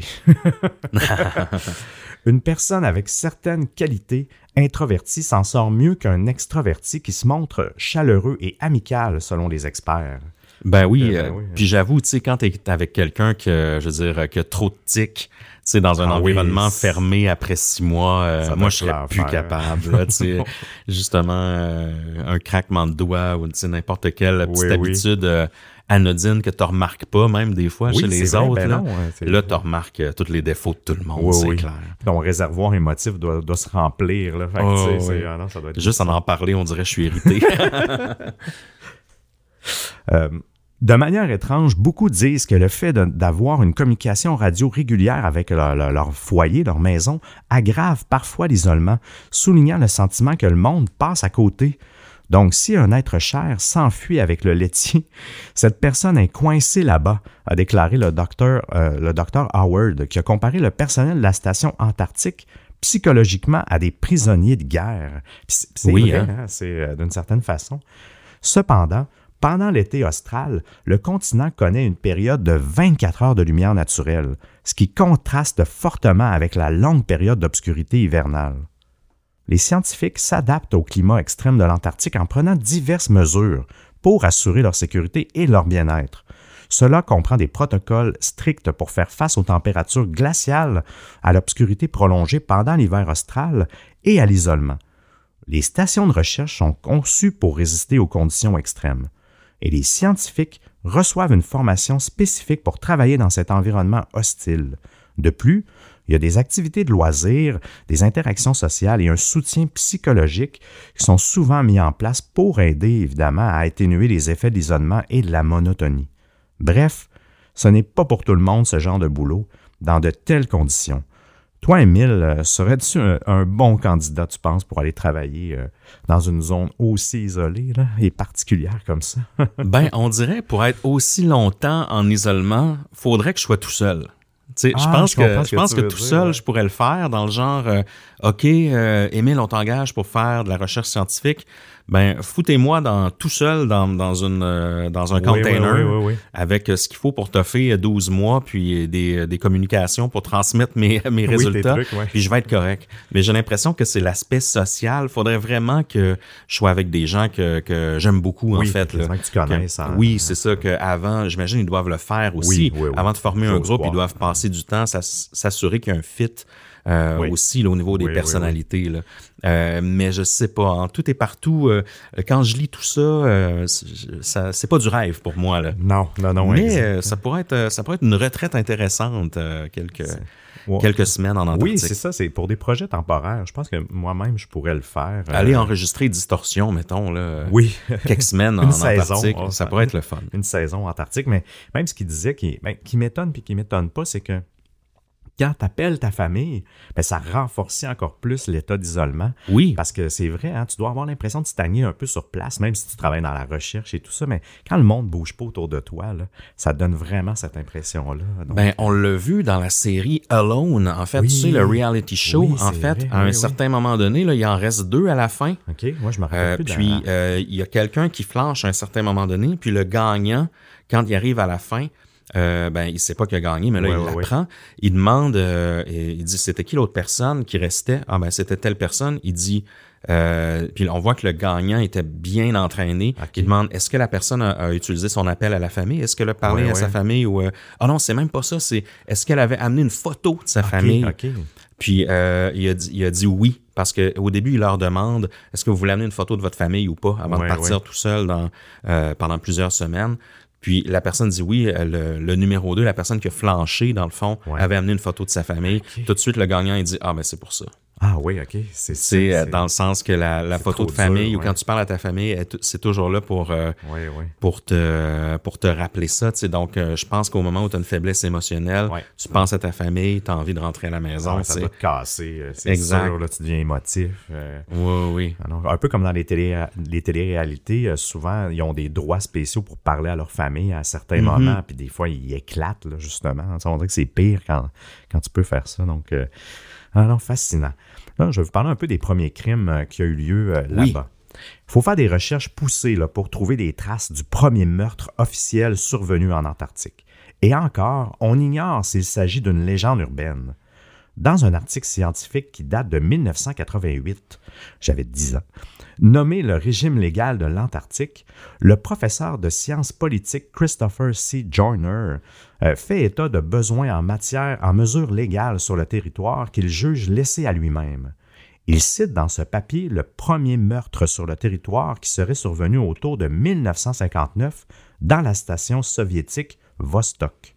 Une personne avec certaines qualités introverties s'en sort mieux qu'un extraverti qui se montre chaleureux et amical, selon les experts. Ben oui, ben euh, oui. puis j'avoue, tu sais, quand t'es avec quelqu'un que, je veux dire, qui a trop de tics, tu sais, dans un Ah environnement oui, fermé après six mois, euh, Ça moi, doit je serais être plus l'enfer. capable, là, tu sais, justement, euh, un craquement de doigts ou, tu sais, n'importe quelle petite Oui, oui. habitude euh, anodine que tu remarques pas, même des fois, Oui, chez les c'est vrai, autres, ben là, non, hein, c'est- là, tu remarques euh, tous les défauts de tout le monde, Oui, c'est oui. clair. Ton réservoir émotif doit, doit se remplir. Là. Fait que, Oh, tu sais, oui. c'est- ah non, ça doit être Juste en en parler, on dirait que je suis irrité. Euh, de manière étrange, beaucoup disent que le fait de- d'avoir une communication radio régulière avec leur, leur- leur foyer, leur maison, aggrave parfois l'isolement, soulignant le sentiment que le monde passe à côté. Donc, si un être cher s'enfuit avec le laitier, cette personne est coincée là-bas, a déclaré le docteur, euh, le docteur Howard, qui a comparé le personnel de la station antarctique psychologiquement à des prisonniers de guerre. Puis c'est c'est Oui, vrai, hein? hein, c'est euh, d'une certaine façon. Cependant, pendant l'été austral, le continent connaît une période de vingt-quatre heures de lumière naturelle, ce qui contraste fortement avec la longue période d'obscurité hivernale. Les scientifiques s'adaptent au climat extrême de l'Antarctique en prenant diverses mesures pour assurer leur sécurité et leur bien-être. Cela comprend des protocoles stricts pour faire face aux températures glaciales, à l'obscurité prolongée pendant l'hiver austral et à l'isolement. Les stations de recherche sont conçues pour résister aux conditions extrêmes. Et les scientifiques reçoivent une formation spécifique pour travailler dans cet environnement hostile. De plus, il y a des activités de loisirs, des interactions sociales et un soutien psychologique qui sont souvent mis en place pour aider, évidemment, à atténuer les effets de l'isolement et de la monotonie. Bref, ce n'est pas pour tout le monde ce genre de boulot, dans de telles conditions. Toi, Émile, euh, serais-tu un, un bon candidat, tu penses, pour aller travailler euh, dans une zone aussi isolée là, et particulière comme ça? Ben, on dirait, pour être aussi longtemps en isolement, faudrait que je sois tout seul. Tu sais, je Ah, pense je que comprends ce je que pense tu que veux tout dire, seul, ouais. je pourrais le faire dans le genre euh, OK, euh, Émile, on t'engage pour faire de la recherche scientifique. Ben, foutez-moi dans tout seul dans dans une euh, dans un Oui, container oui, oui, oui, oui. avec euh, ce qu'il faut pour toffer douze mois puis des des communications pour transmettre mes mes Oui, tes résultats. trucs, ouais. Puis je vais être correct. Mais j'ai l'impression que c'est l'aspect social, faudrait vraiment que je sois avec des gens que que j'aime beaucoup en Oui, fait des là. gens que tu connaisses, Que- hein. oui, c'est ça qu'avant, j'imagine ils doivent le faire aussi. Oui, oui, oui. Avant de former un Faut groupe, voir. ils doivent passer du temps, s'ass- s'assurer qu'il y a un fit euh, Oui. aussi là, au niveau des Oui, oui, personnalités. Là. Euh, mais je sais pas, hein, tout est partout. euh, quand je lis tout ça, euh, c'est- ça c'est pas du rêve pour moi. Là. Non, non, non. mais exact. euh, ça pourrait être ça pourrait être une retraite intéressante euh, quelques Ouais. quelques semaines en Antarctique. Oui, c'est ça, c'est pour des projets temporaires. Je pense que moi-même, je pourrais le faire. euh, Aller enregistrer Distorsion, mettons, là, Oui. quelques semaines en Une saison, Antarctique, oh, ça pourrait être le fun. Une saison antarctique, mais même ce qu'il disait qui, ben, qui m'étonne puis qui m'étonne pas, c'est que quand tu appelles ta famille, ben, ça renforce encore plus l'état d'isolement. Oui. Parce que c'est vrai, hein, tu dois avoir l'impression de stagner un peu sur place, même si tu travailles dans la recherche et tout ça. Mais quand le monde ne bouge pas autour de toi, là, ça donne vraiment cette impression-là. Donc, ben, on l'a vu dans la série Alone. En fait, oui, tu sais, le reality show, oui, en fait, vrai, à un oui, certain oui. moment donné, là, il en reste deux à la fin. OK, moi, je me rappelle euh, plus. Puis, il euh, y a quelqu'un qui flanche à un certain moment donné, puis le gagnant, quand il arrive à la fin, Euh, ben il sait pas qu'il a gagné, mais là ouais, il ouais, l'apprend. Ouais. Il demande, euh, et il dit c'était qui l'autre personne qui restait. Ah ben c'était telle personne. Il dit, euh, puis on voit que le gagnant était bien entraîné. Okay. Il demande est-ce que la personne a, a utilisé son appel à la famille, est-ce qu'elle a parlé ouais, à ouais. sa famille ou euh... ah non c'est même pas ça. C'est est-ce qu'elle avait amené une photo de sa okay, famille. Okay. Puis euh, il a dit, il a dit oui. Parce que au début, il leur demande est-ce que vous voulez amener une photo de votre famille ou pas avant ouais, de partir ouais. tout seul dans euh, pendant plusieurs semaines. Puis la personne dit oui, le, le numéro deux, la personne qui a flanché, dans le fond, ouais. avait amené une photo de sa famille. Okay. Tout de suite, le gagnant, il dit « Ah, ben c'est pour ça. » Ah oui, OK. C'est, c'est, c'est dans le sens que la, la photo de famille, dur, ou ouais. quand tu parles à ta famille, c'est toujours là pour, euh, oui, oui. pour, te, pour te rappeler ça. Tu sais. Donc, euh, je pense qu'au moment où tu as une faiblesse émotionnelle, ouais. tu penses à ta famille, tu as envie de rentrer à la maison. Ah, ça doit te casser, c'est exact. sûr. Là, tu deviens émotif. Euh, oui, oui. Alors, un peu comme dans les, télé, les téléréalités, euh, souvent, ils ont des droits spéciaux pour parler à leur famille à certains mm-hmm. moments, puis des fois, ils éclatent, là, justement. On dirait que c'est pire quand, quand tu peux faire ça. Donc, euh, alors, fascinant. Là, je vais vous parler un peu des premiers crimes euh, qui ont eu lieu euh, là-bas. Il oui. faut faire des recherches poussées là, pour trouver des traces du premier meurtre officiel survenu en Antarctique. Et encore, on ignore s'il s'agit d'une légende urbaine. Dans un article scientifique qui date de dix-neuf cent quatre-vingt-huit, j'avais dix ans, nommé « Le régime légal de l'Antarctique », le professeur de sciences politiques Christopher C. Joyner euh, fait état de besoins en matière, en mesure légale sur le territoire qu'il juge laissé à lui-même. Il cite dans ce papier le premier meurtre sur le territoire qui serait survenu autour de dix-neuf cent cinquante-neuf dans la station soviétique Vostok.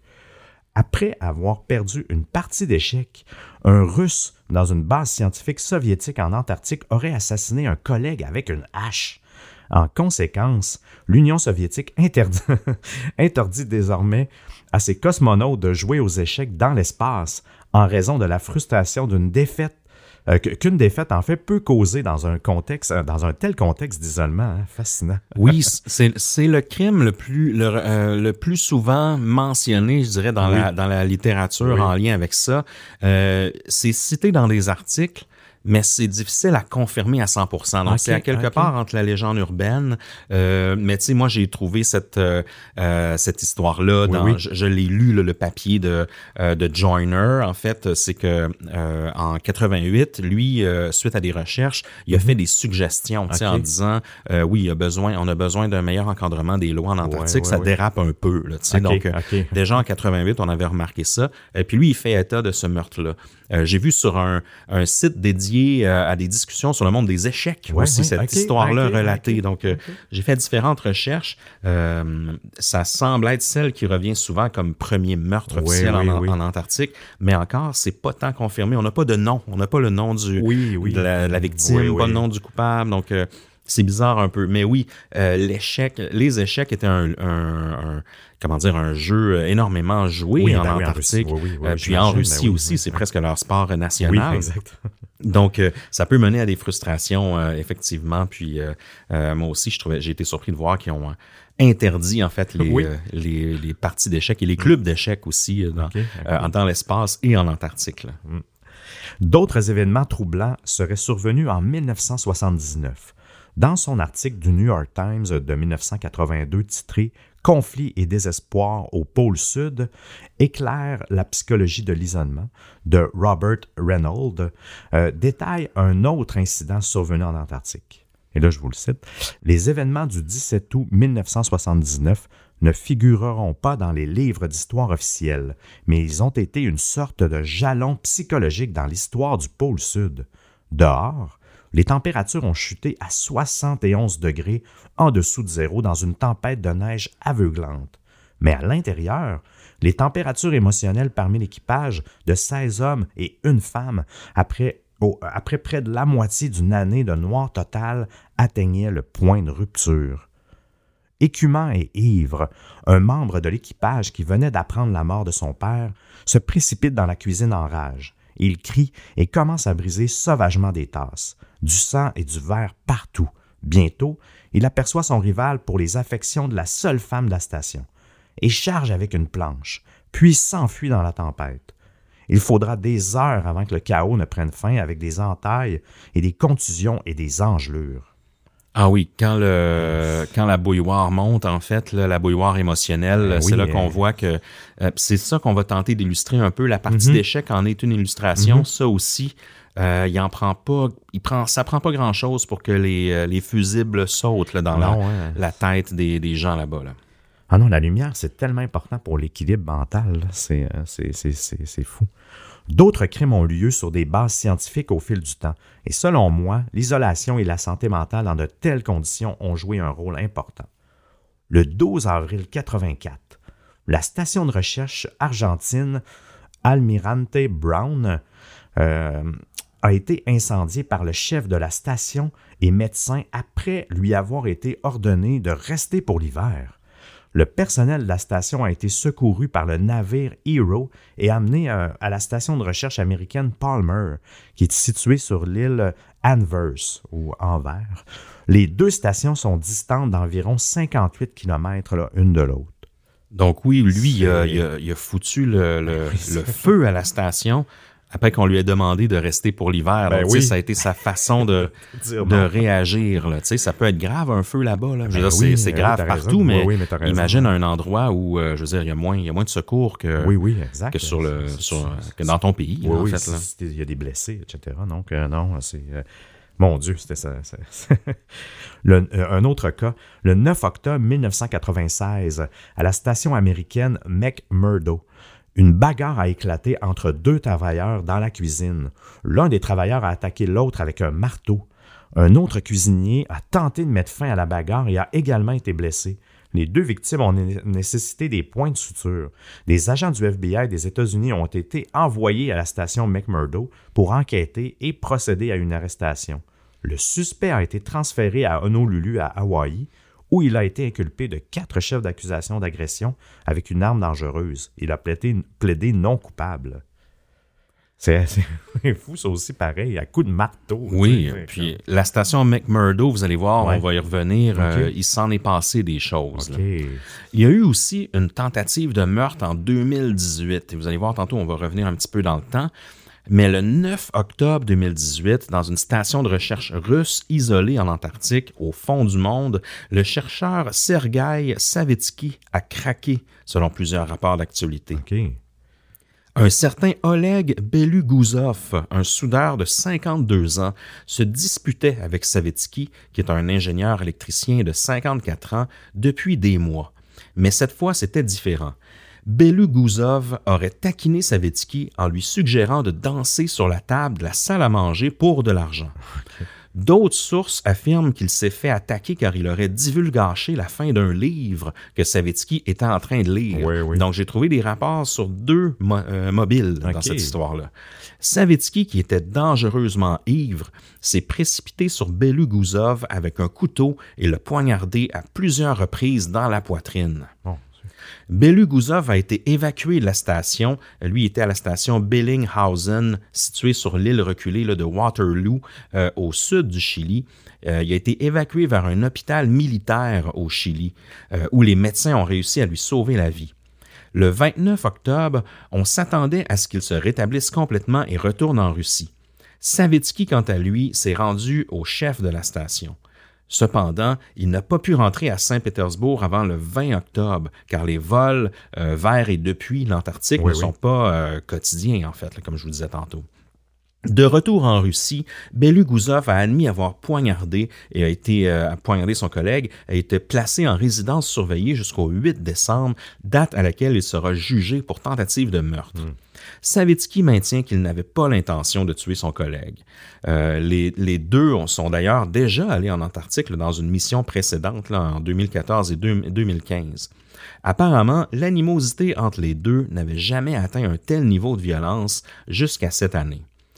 Après avoir perdu une partie d'échecs, un Russe dans une base scientifique soviétique en Antarctique aurait assassiné un collègue avec une hache. En conséquence, l'Union soviétique interdit, interdit désormais à ses cosmonautes de jouer aux échecs dans l'espace en raison de la frustration d'une défaite Euh, qu'une défaite, en fait, peut causer dans un contexte, dans un tel contexte d'isolement. Hein, fascinant. Oui, c'est, c'est le crime le plus, le, euh, le plus souvent mentionné, je dirais, dans, oui. la, dans la littérature oui. en lien avec ça. Euh, c'est cité dans des articles, mais c'est difficile à confirmer à cent pour cent. Donc, okay, c'est à quelque okay. part entre la légende urbaine. Euh, mais tu sais, moi, j'ai trouvé cette euh, cette histoire-là. Oui, dans, oui. Je, je l'ai lu, là, le papier de euh, de Joyner. En fait, c'est que euh, en quatre-vingt-huit, lui, euh, suite à des recherches, il a mm-hmm. fait des suggestions, tu sais, okay. en disant, euh, oui, il a besoin, on a besoin d'un meilleur encadrement des lois en Antarctique. Ouais, ouais, ça ouais. dérape un peu, là, tu sais. Okay, donc, okay. déjà en quatre-vingt-huit, on avait remarqué ça. Et puis lui, il fait état de ce meurtre-là. Euh, j'ai vu sur un, un site dédié euh, à des discussions sur le monde des échecs ouais, aussi, ouais, cette okay, histoire-là okay, relatée. Okay, Donc, euh, okay. j'ai fait différentes recherches. Euh, ça semble être celle qui revient souvent comme premier meurtre oui, officiel oui, en, oui. en Antarctique, mais encore, c'est pas tant confirmé. On n'a pas de nom. On n'a pas le nom du, oui, oui. de, la, de la victime, oui, pas oui. le nom du coupable. Donc, euh, c'est bizarre un peu. Mais oui, euh, l'échec, les échecs étaient un... un, un comment dire, un jeu énormément joué oui, en ben Antarctique. Oui, oui, oui, oui, puis en Russie ben oui, aussi, oui. c'est presque leur sport national. Oui, exact. Donc, euh, ça peut mener à des frustrations, euh, effectivement. Puis, euh, euh, moi aussi, je trouvais, j'ai été surpris de voir qu'ils ont interdit, en fait, les, oui. euh, les, les parties d'échecs et les clubs d'échecs aussi euh, dans, okay, okay. Euh, dans l'espace et en Antarctique. Là. Mm. D'autres événements troublants seraient survenus en dix-neuf cent soixante-dix-neuf. Dans son article du New York Times de dix-neuf cent quatre-vingt-deux titré « Conflits et désespoir au pôle Sud » éclaire la psychologie de l'isolement de Robert Reynolds, euh, détaille un autre incident survenu en Antarctique. Et là, je vous le cite. « Les événements du dix-sept août dix-neuf cent soixante-dix-neuf ne figureront pas dans les livres d'histoire officiels, mais ils ont été une sorte de jalon psychologique dans l'histoire du pôle Sud. Dehors, les températures ont chuté à soixante et onze degrés en dessous de zéro dans une tempête de neige aveuglante. Mais à l'intérieur, les températures émotionnelles parmi l'équipage de seize hommes et une femme, après, oh, après près de la moitié d'une année de noir total, atteignaient le point de rupture. Écumant et ivre, un membre de l'équipage qui venait d'apprendre la mort de son père se précipite dans la cuisine en rage. Il crie et commence à briser sauvagement des tasses, du sang et du verre partout. Bientôt, il aperçoit son rival pour les affections de la seule femme de la station et charge avec une planche, puis s'enfuit dans la tempête. Il faudra des heures avant que le chaos ne prenne fin avec des entailles et des contusions et des engelures. Ah oui, quand le quand la bouilloire monte, en fait, là, la bouilloire émotionnelle, ben c'est oui, là qu'on euh... voit que euh, c'est ça qu'on va tenter d'illustrer un peu. La partie mm-hmm. d'échec en est une illustration. Mm-hmm. Ça aussi, euh, il en prend pas, il prend, ça prend pas grand-chose pour que les, les fusibles sautent là, dans non, la, ouais. la tête des, des gens là-bas. Là. Ah non, la lumière, c'est tellement important pour l'équilibre mental. C'est, c'est, c'est, c'est, c'est fou. D'autres crimes ont lieu sur des bases scientifiques au fil du temps. Et selon moi, l'isolation et la santé mentale dans de telles conditions ont joué un rôle important. Le douze avril quatre-vingt-quatre, la station de recherche argentine Almirante Brown euh, a été incendiée par le chef de la station et médecin après lui avoir été ordonné de rester pour l'hiver. Le personnel de la station a été secouru par le navire Hero et amené à, à la station de recherche américaine Palmer, qui est située sur l'île Anvers, ou Anvers. Les deux stations sont distantes d'environ cinquante-huit kilomètres là, une de l'autre. Donc oui, lui, il a, il, a, il a foutu le, le, le feu à la station après qu'on lui ait demandé de rester pour l'hiver. Ben oui. Ça a été sa façon de, de réagir. Là. Ça peut être grave, un feu là-bas. Là. Je veux ben dire, oui, c'est, c'est grave partout, mais, oui, oui, mais imagine un endroit où, euh, je veux dire, il y a moins, il y a moins de secours que, oui, oui, exact. que, sur le, sur, que dans ton pays. Oui, là, en oui, fait, là. Il y a des blessés, et cetera. Donc, euh, non, c'est... Euh, mon Dieu, c'était ça. ça, ça. le, euh, un autre cas, le neuf octobre dix-neuf cent quatre-vingt-seize, à la station américaine McMurdo, une bagarre a éclaté entre deux travailleurs dans la cuisine. L'un des travailleurs a attaqué l'autre avec un marteau. Un autre cuisinier a tenté de mettre fin à la bagarre et a également été blessé. Les deux victimes ont né- nécessité des points de suture. Des agents du F B I des États-Unis ont été envoyés à la station McMurdo pour enquêter et procéder à une arrestation. Le suspect a été transféré à Honolulu, à Hawaï, où il a été inculpé de quatre chefs d'accusation d'agression avec une arme dangereuse. Il a plaidé, plaidé non coupable. C'est, c'est fou, ça aussi, pareil, à coups de marteau. Oui, puis comme... la station McMurdo, vous allez voir, ouais. on va y revenir, okay. euh, il s'en est passé des choses. Okay. Il y a eu aussi une tentative de meurtre en deux mille dix-huit. Et vous allez voir, tantôt, on va revenir un petit peu dans le temps. Mais le neuf octobre deux mille dix-huit, dans une station de recherche russe isolée en Antarctique, au fond du monde, le chercheur Sergueï Savetsky a craqué, selon plusieurs rapports d'actualité. Okay. Un certain Oleg Belogouzov, un soudeur de cinquante-deux ans, se disputait avec Savetsky, qui est un ingénieur électricien de cinquante-quatre ans, depuis des mois. Mais cette fois, c'était différent. Belogouzov aurait taquiné Savetsky en lui suggérant de danser sur la table de la salle à manger pour de l'argent. Okay. D'autres sources affirment qu'il s'est fait attaquer car il aurait divulgaché la fin d'un livre que Savetsky était en train de lire. Oui, oui. Donc, j'ai trouvé des rapports sur deux mo- euh, mobiles okay. dans cette histoire-là. Savetsky, qui était dangereusement ivre, s'est précipité sur Belogouzov avec un couteau et l'a poignardé à plusieurs reprises dans la poitrine. Bon. Belogouzov a été évacué de la station. Lui était à la station Bellinghausen, située sur l'île reculée là, de Waterloo, euh, au sud du Chili. Euh, il a été évacué vers un hôpital militaire au Chili, euh, où les médecins ont réussi à lui sauver la vie. Le vingt-neuf octobre, on s'attendait à ce qu'il se rétablisse complètement et retourne en Russie. Savetsky, quant à lui, s'est rendu au chef de la station. Cependant, il n'a pas pu rentrer à Saint-Pétersbourg avant le vingt octobre, car les vols euh, vers et depuis l'Antarctique oui, ne oui. sont pas euh, quotidiens, en fait, là, comme je vous disais tantôt. De retour en Russie, Belogouzov a admis avoir poignardé et a été euh, a poignardé son collègue, a été placé en résidence surveillée jusqu'au huit décembre, date à laquelle il sera jugé pour tentative de meurtre. Mmh. Savetsky maintient qu'il n'avait pas l'intention de tuer son collègue. Euh, les, les deux sont d'ailleurs déjà allés en Antarctique là, dans une mission précédente là, en deux mille quatorze et deux mille quinze. Apparemment, l'animosité entre les deux n'avait jamais atteint un tel niveau de violence jusqu'à cette année.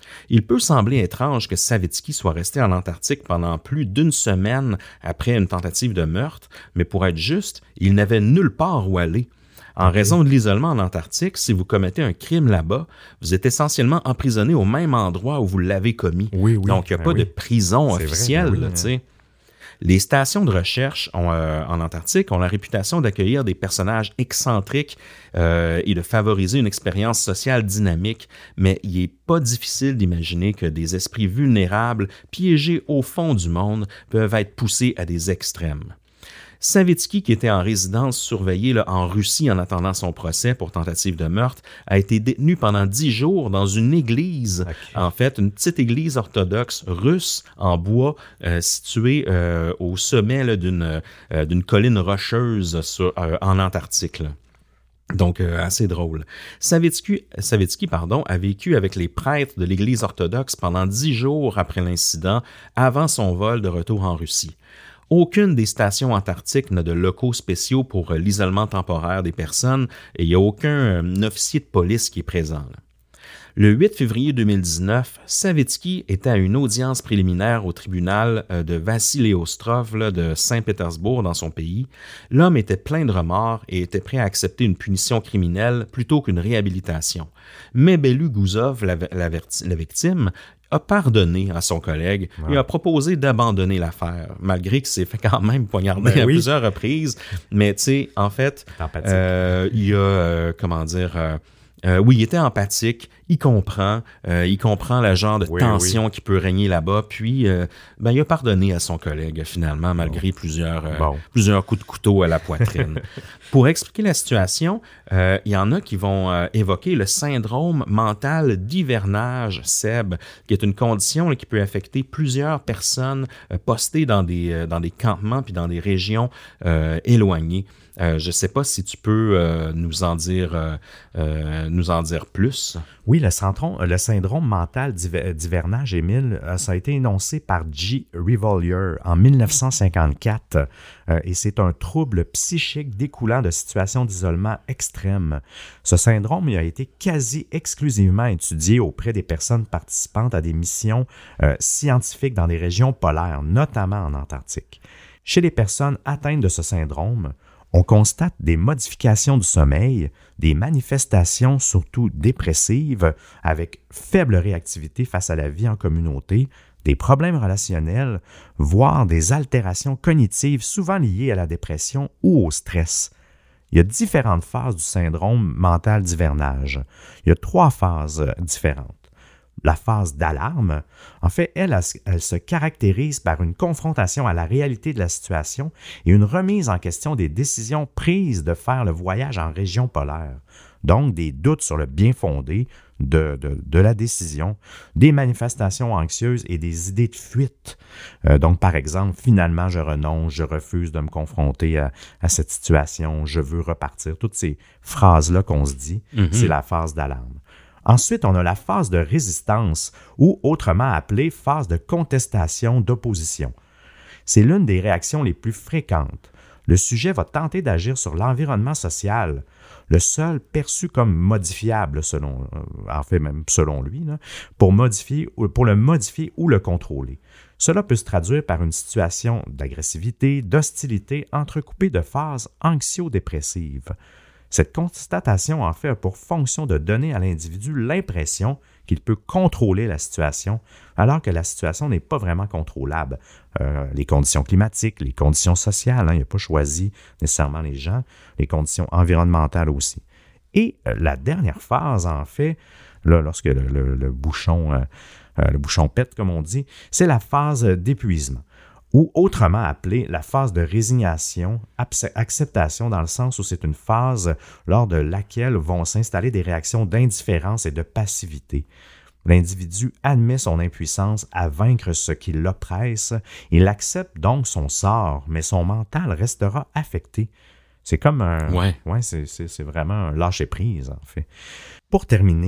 Il peut sembler étrange que Savitsky soit resté en Antarctique pendant plus d'une semaine après une tentative de meurtre, mais pour être juste, il n'avait nulle part où aller. En okay. raison de l'isolement en Antarctique, si vous commettez un crime là-bas, vous êtes essentiellement emprisonné au même endroit où vous l'avez commis. Oui, oui, Donc, il n'y a pas oui. de prison C'est officielle. vrai, oui, là, tu sais. Les stations de recherche ont, euh, en Antarctique ont la réputation d'accueillir des personnages excentriques euh, et de favoriser une expérience sociale dynamique, mais il n'est pas difficile d'imaginer que des esprits vulnérables, piégés au fond du monde, peuvent être poussés à des extrêmes. Savitsky, qui était en résidence surveillée là, en Russie en attendant son procès pour tentative de meurtre, a été détenu pendant dix jours dans une église, okay. en fait, une petite église orthodoxe russe en bois euh, située euh, au sommet là, d'une, euh, d'une colline rocheuse sur, euh, en Antarctique. Là. Donc, euh, assez drôle. Savitsky, Savitsky pardon, a vécu avec les prêtres de l'Église orthodoxe pendant dix jours après l'incident, avant son vol de retour en Russie. Aucune des stations antarctiques n'a de locaux spéciaux pour l'isolement temporaire des personnes et il n'y a aucun euh, officier de police qui est présent. Là. Le huit février deux mille dix-neuf, Savitsky était à une audience préliminaire au tribunal de Vassili-Ostrov là, de Saint-Pétersbourg dans son pays. L'homme était plein de remords et était prêt à accepter une punition criminelle plutôt qu'une réhabilitation. Mais Belu Guzov, la, la, la victime, a pardonné à son collègue wow. et a proposé d'abandonner l'affaire, malgré qu'il s'est fait quand même poignarder ben à oui. plusieurs reprises. Mais tu sais, en fait, euh, il y a, euh, comment dire... Euh, Euh, oui, il était empathique, il comprend, euh, il comprend le genre de oui, tension oui. qui peut régner là-bas, puis euh, ben, il a pardonné à son collègue finalement, malgré bon. plusieurs, euh, bon. plusieurs coups de couteau à la poitrine. Pour expliquer la situation, euh, il y en a qui vont euh, évoquer le syndrome mental d'hivernage, S E B, qui est une condition là, qui peut affecter plusieurs personnes euh, postées dans des, euh, dans des campements puis dans des régions euh, éloignées. Euh, je ne sais pas si tu peux euh, nous en dire euh, euh, nous en dire plus. Oui, le syndrome, le syndrome mental d'hivernage, Émile, ça a été énoncé par G. Revolier en dix-neuf cent cinquante-quatre euh, et c'est un trouble psychique découlant de situations d'isolement extrême. Ce syndrome il a été quasi exclusivement étudié auprès des personnes participantes à des missions euh, scientifiques dans des régions polaires, notamment en Antarctique. Chez les personnes atteintes de ce syndrome, on constate des modifications du sommeil, des manifestations surtout dépressives avec faible réactivité face à la vie en communauté, des problèmes relationnels, voire des altérations cognitives souvent liées à la dépression ou au stress. Il y a différentes phases du syndrome mental d'hivernage. Il y a trois phases différentes. La phase d'alarme, en fait, elle, elle se caractérise par une confrontation à la réalité de la situation et une remise en question des décisions prises de faire le voyage en région polaire. Donc, des doutes sur le bien fondé de, de, de la décision, des manifestations anxieuses et des idées de fuite. Euh, donc, par exemple, finalement, je renonce, je refuse de me confronter à, à cette situation, je veux repartir. Toutes ces phrases-là qu'on se dit, mm-hmm. c'est la phase d'alarme. Ensuite, on a la phase de résistance, ou autrement appelée phase de contestation d'opposition. C'est l'une des réactions les plus fréquentes. Le sujet va tenter d'agir sur l'environnement social, le seul perçu comme modifiable, selon, en fait même selon lui, là, pour, modifier, pour le modifier ou le contrôler. Cela peut se traduire par une situation d'agressivité, d'hostilité entrecoupée de phases anxio-dépressives. Cette constatation, en fait, a pour fonction de donner à l'individu l'impression qu'il peut contrôler la situation, alors que la situation n'est pas vraiment contrôlable. Euh, les conditions climatiques, les conditions sociales, hein, il n'a pas choisi nécessairement les gens, les conditions environnementales aussi. Et euh, la dernière phase, en fait, là, lorsque le, le, le bouchon, euh, euh, le bouchon pète, comme on dit, c'est la phase d'épuisement, ou autrement appelée la phase de résignation, acceptation dans le sens où c'est une phase lors de laquelle vont s'installer des réactions d'indifférence et de passivité. L'individu admet son impuissance à vaincre ce qui l'oppresse, il accepte donc son sort, mais son mental restera affecté. C'est comme un... Ouais. Ouais, c'est, c'est, c'est vraiment un lâcher-prise, en fait. Pour terminer,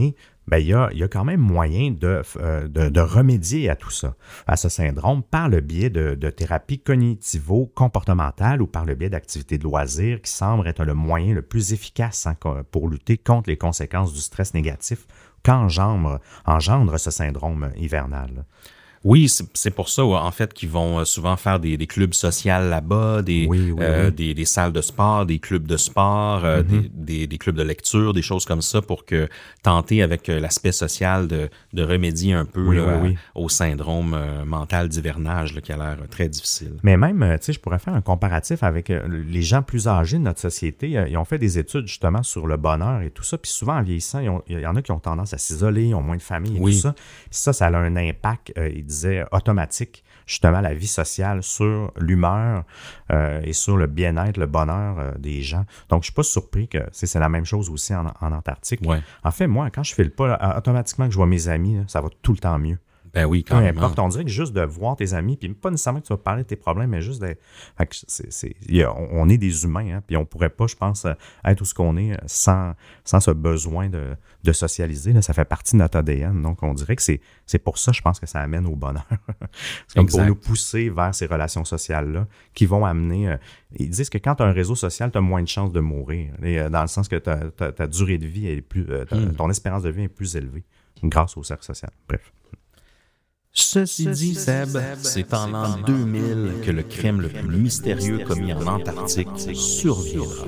ben, il y a, il y a quand même moyen de, euh, de, de remédier à tout ça, à ce syndrome, par le biais de, de thérapies cognitivo-comportementales ou par le biais d'activités de loisirs qui semblent être le moyen le plus efficace hein, pour lutter contre les conséquences du stress négatif qu'engendre engendre ce syndrome hivernal. Oui, c'est, c'est pour ça, en fait, qu'ils vont souvent faire des, des clubs sociaux là-bas, des, oui, oui, euh, oui. des, des salles de sport, des clubs de sport, euh, Mm-hmm. des, des, des clubs de lecture, des choses comme ça pour que tenter avec l'aspect social de, de remédier un peu oui, là, oui, oui. À, au syndrome euh, mental d'hivernage là, qui a l'air très difficile. Mais même, tu sais, je pourrais faire un comparatif avec euh, les gens plus âgés de notre société. Euh, ils ont fait des études justement sur le bonheur et tout ça. Puis souvent, en vieillissant, ils ont- il y en a qui ont tendance à s'isoler, ils ont moins de famille et Oui. tout ça. Puis ça, ça a un impact, euh, ils disaient, automatique, justement, la vie sociale sur l'humeur euh, et sur le bien-être, le bonheur euh, des gens. Donc, je suis pas surpris que c'est, c'est la même chose aussi en, en Antarctique. Ouais. En fait, moi, quand je file pas, là, automatiquement que je vois mes amis, là, ça va tout le temps mieux. Ben oui, Peu carrément. importe, on dirait que juste de voir tes amis, puis pas nécessairement que tu vas parler de tes problèmes, mais juste de... Fait que c'est, c'est, il y a- on on est des humains, hein, puis on pourrait pas, je pense, euh, être où ce qu'on est euh, sans, sans ce besoin de, de socialiser. Là, ça fait partie de notre A D N. Donc, on dirait que c'est, c'est pour ça, je pense, que ça amène au bonheur. C'est comme Exact. pour nous pousser vers ces relations sociales-là qui vont amener... euh, ils disent que quand tu as un réseau social, tu as moins de chances de mourir. Et, euh, dans le sens que ta, ta, ta durée de vie est plus... euh, ta- Mm. ton espérance de vie est plus élevée grâce au cercle social. Bref. Ceci dit, Seb, c'est en l'an deux mille que le crime le plus mystérieux commis en Antarctique surviendra.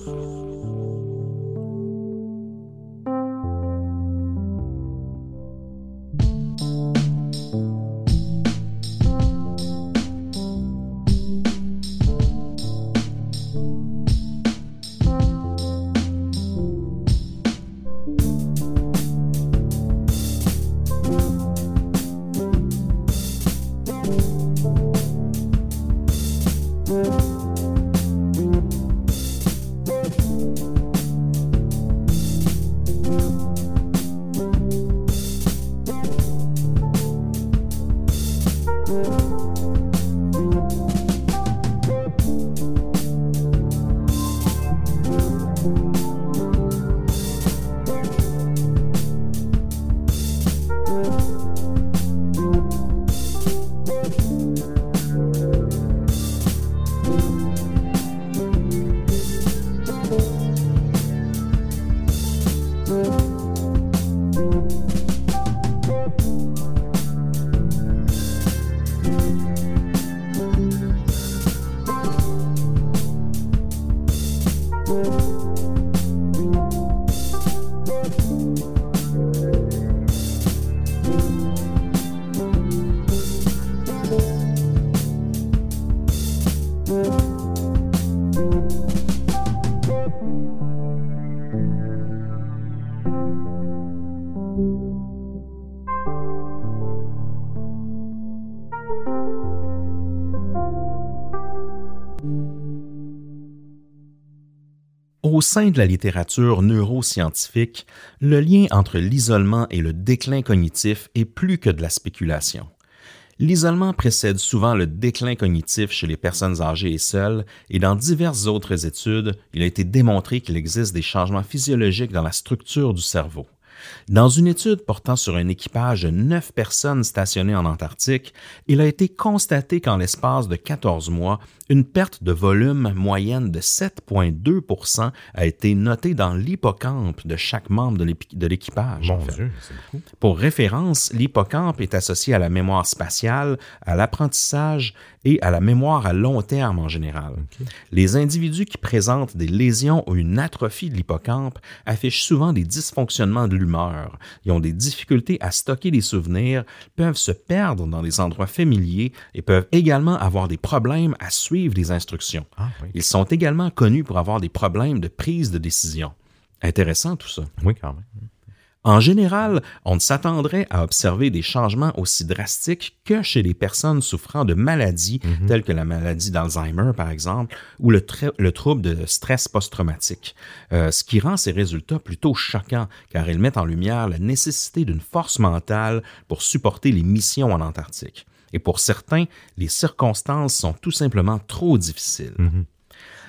Au sein de la littérature neuroscientifique, le lien entre l'isolement et le déclin cognitif est plus que de la spéculation. L'isolement précède souvent le déclin cognitif chez les personnes âgées et seules, et dans diverses autres études, il a été démontré qu'il existe des changements physiologiques dans la structure du cerveau. Dans une étude portant sur un équipage de neuf personnes stationnées en Antarctique, il a été constaté qu'en l'espace de quatorze mois, une perte de volume moyenne de sept virgule deux pour cent a été notée dans l'hippocampe de chaque membre de, l'épi- de l'équipage. Mon en fait. Dieu, c'est beaucoup. Pour référence, l'hippocampe est associé à la mémoire spatiale, à l'apprentissage et à la mémoire à long terme en général. Okay. Les individus qui présentent des lésions ou une atrophie de l'hippocampe affichent souvent des dysfonctionnements de l'humeur. Ils ont des difficultés à stocker des souvenirs, peuvent se perdre dans des endroits familiers et peuvent également avoir des problèmes à suivre les instructions. Ah, oui. Ils sont également connus pour avoir des problèmes de prise de décision. Intéressant tout ça. Oui, quand même. En général, on ne s'attendrait à observer des changements aussi drastiques que chez les personnes souffrant de maladies mm-hmm. telles que la maladie d'Alzheimer, par exemple, ou le, tra- le trouble de stress post-traumatique, euh, ce qui rend ces résultats plutôt choquants, car ils mettent en lumière la nécessité d'une force mentale pour supporter les missions en Antarctique. Et pour certains, les circonstances sont tout simplement trop difficiles. Mm-hmm.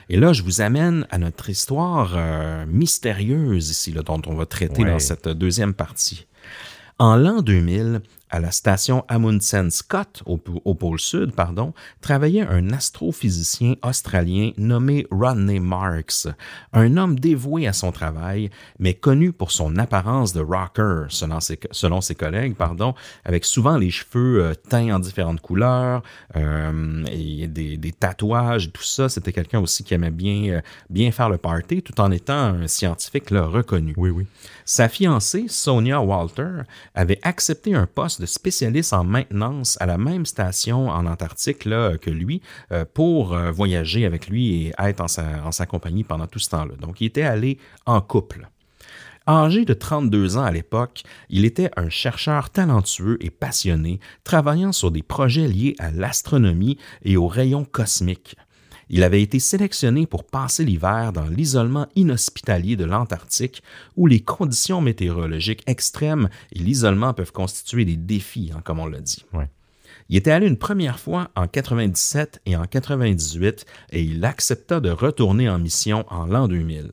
Et là, je vous amène à notre histoire euh, mystérieuse ici, là, dont on va traiter ouais. dans cette deuxième partie. En l'an deux mille, à la station Amundsen Scott, au, au pôle Sud, pardon, travaillait un astrophysicien australien nommé Rodney Marks, un homme dévoué à son travail, mais connu pour son apparence de rocker, selon ses, selon ses collègues, pardon, avec souvent les cheveux euh, teints en différentes couleurs, euh, et des, des tatouages, tout ça. C'était quelqu'un aussi qui aimait bien, euh, bien faire le party, tout en étant un scientifique là, reconnu. Oui, oui. Sa fiancée, Sonia Walter, avait accepté un poste de spécialiste en maintenance à la même station en Antarctique là, que lui euh, pour euh, voyager avec lui et être en sa, en sa compagnie pendant tout ce temps-là. Donc, il était allé en couple. Âgé de trente-deux ans à l'époque, il était un chercheur talentueux et passionné, travaillant sur des projets liés à l'astronomie et aux rayons cosmiques. Il avait été sélectionné pour passer l'hiver dans l'isolement inhospitalier de l'Antarctique, où les conditions météorologiques extrêmes et l'isolement peuvent constituer des défis, hein, comme on l'a dit. Ouais. Il était allé une première fois en quatre-vingt-dix-sept et en quatre-vingt-dix-huit et il accepta de retourner en mission en l'an deux mille.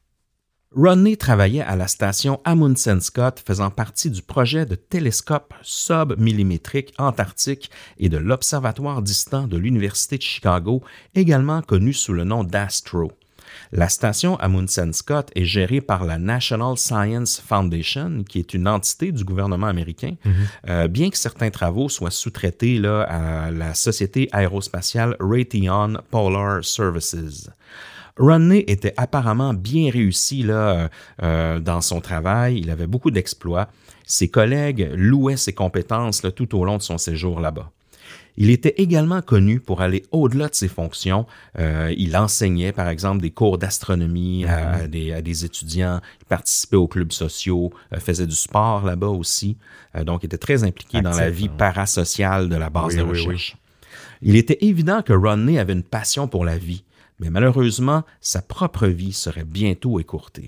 Rodney travaillait à la station Amundsen Scott, faisant partie du projet de télescope submillimétrique antarctique et de l'Observatoire distant de l'Université de Chicago, également connu sous le nom d'ASTRO. La station Amundsen Scott est gérée par la National Science Foundation, qui est une entité du gouvernement américain, mm-hmm. euh, bien que certains travaux soient sous-traités là, à la société aérospatiale Raytheon Polar Services. Rodney était apparemment bien réussi là, euh, dans son travail. Il avait beaucoup d'exploits. Ses collègues louaient ses compétences là, tout au long de son séjour là-bas. Il était également connu pour aller au-delà de ses fonctions. Euh, il enseignait, par exemple, des cours d'astronomie à, à, des, à des étudiants. Il participait aux clubs sociaux, euh, faisait du sport là-bas aussi. Euh, donc, il était très impliqué Actif, dans la vie parasociale de la base oui, de recherche. Oui, oui. Il était évident que Rodney avait une passion pour la vie. Mais malheureusement, sa propre vie serait bientôt écourtée.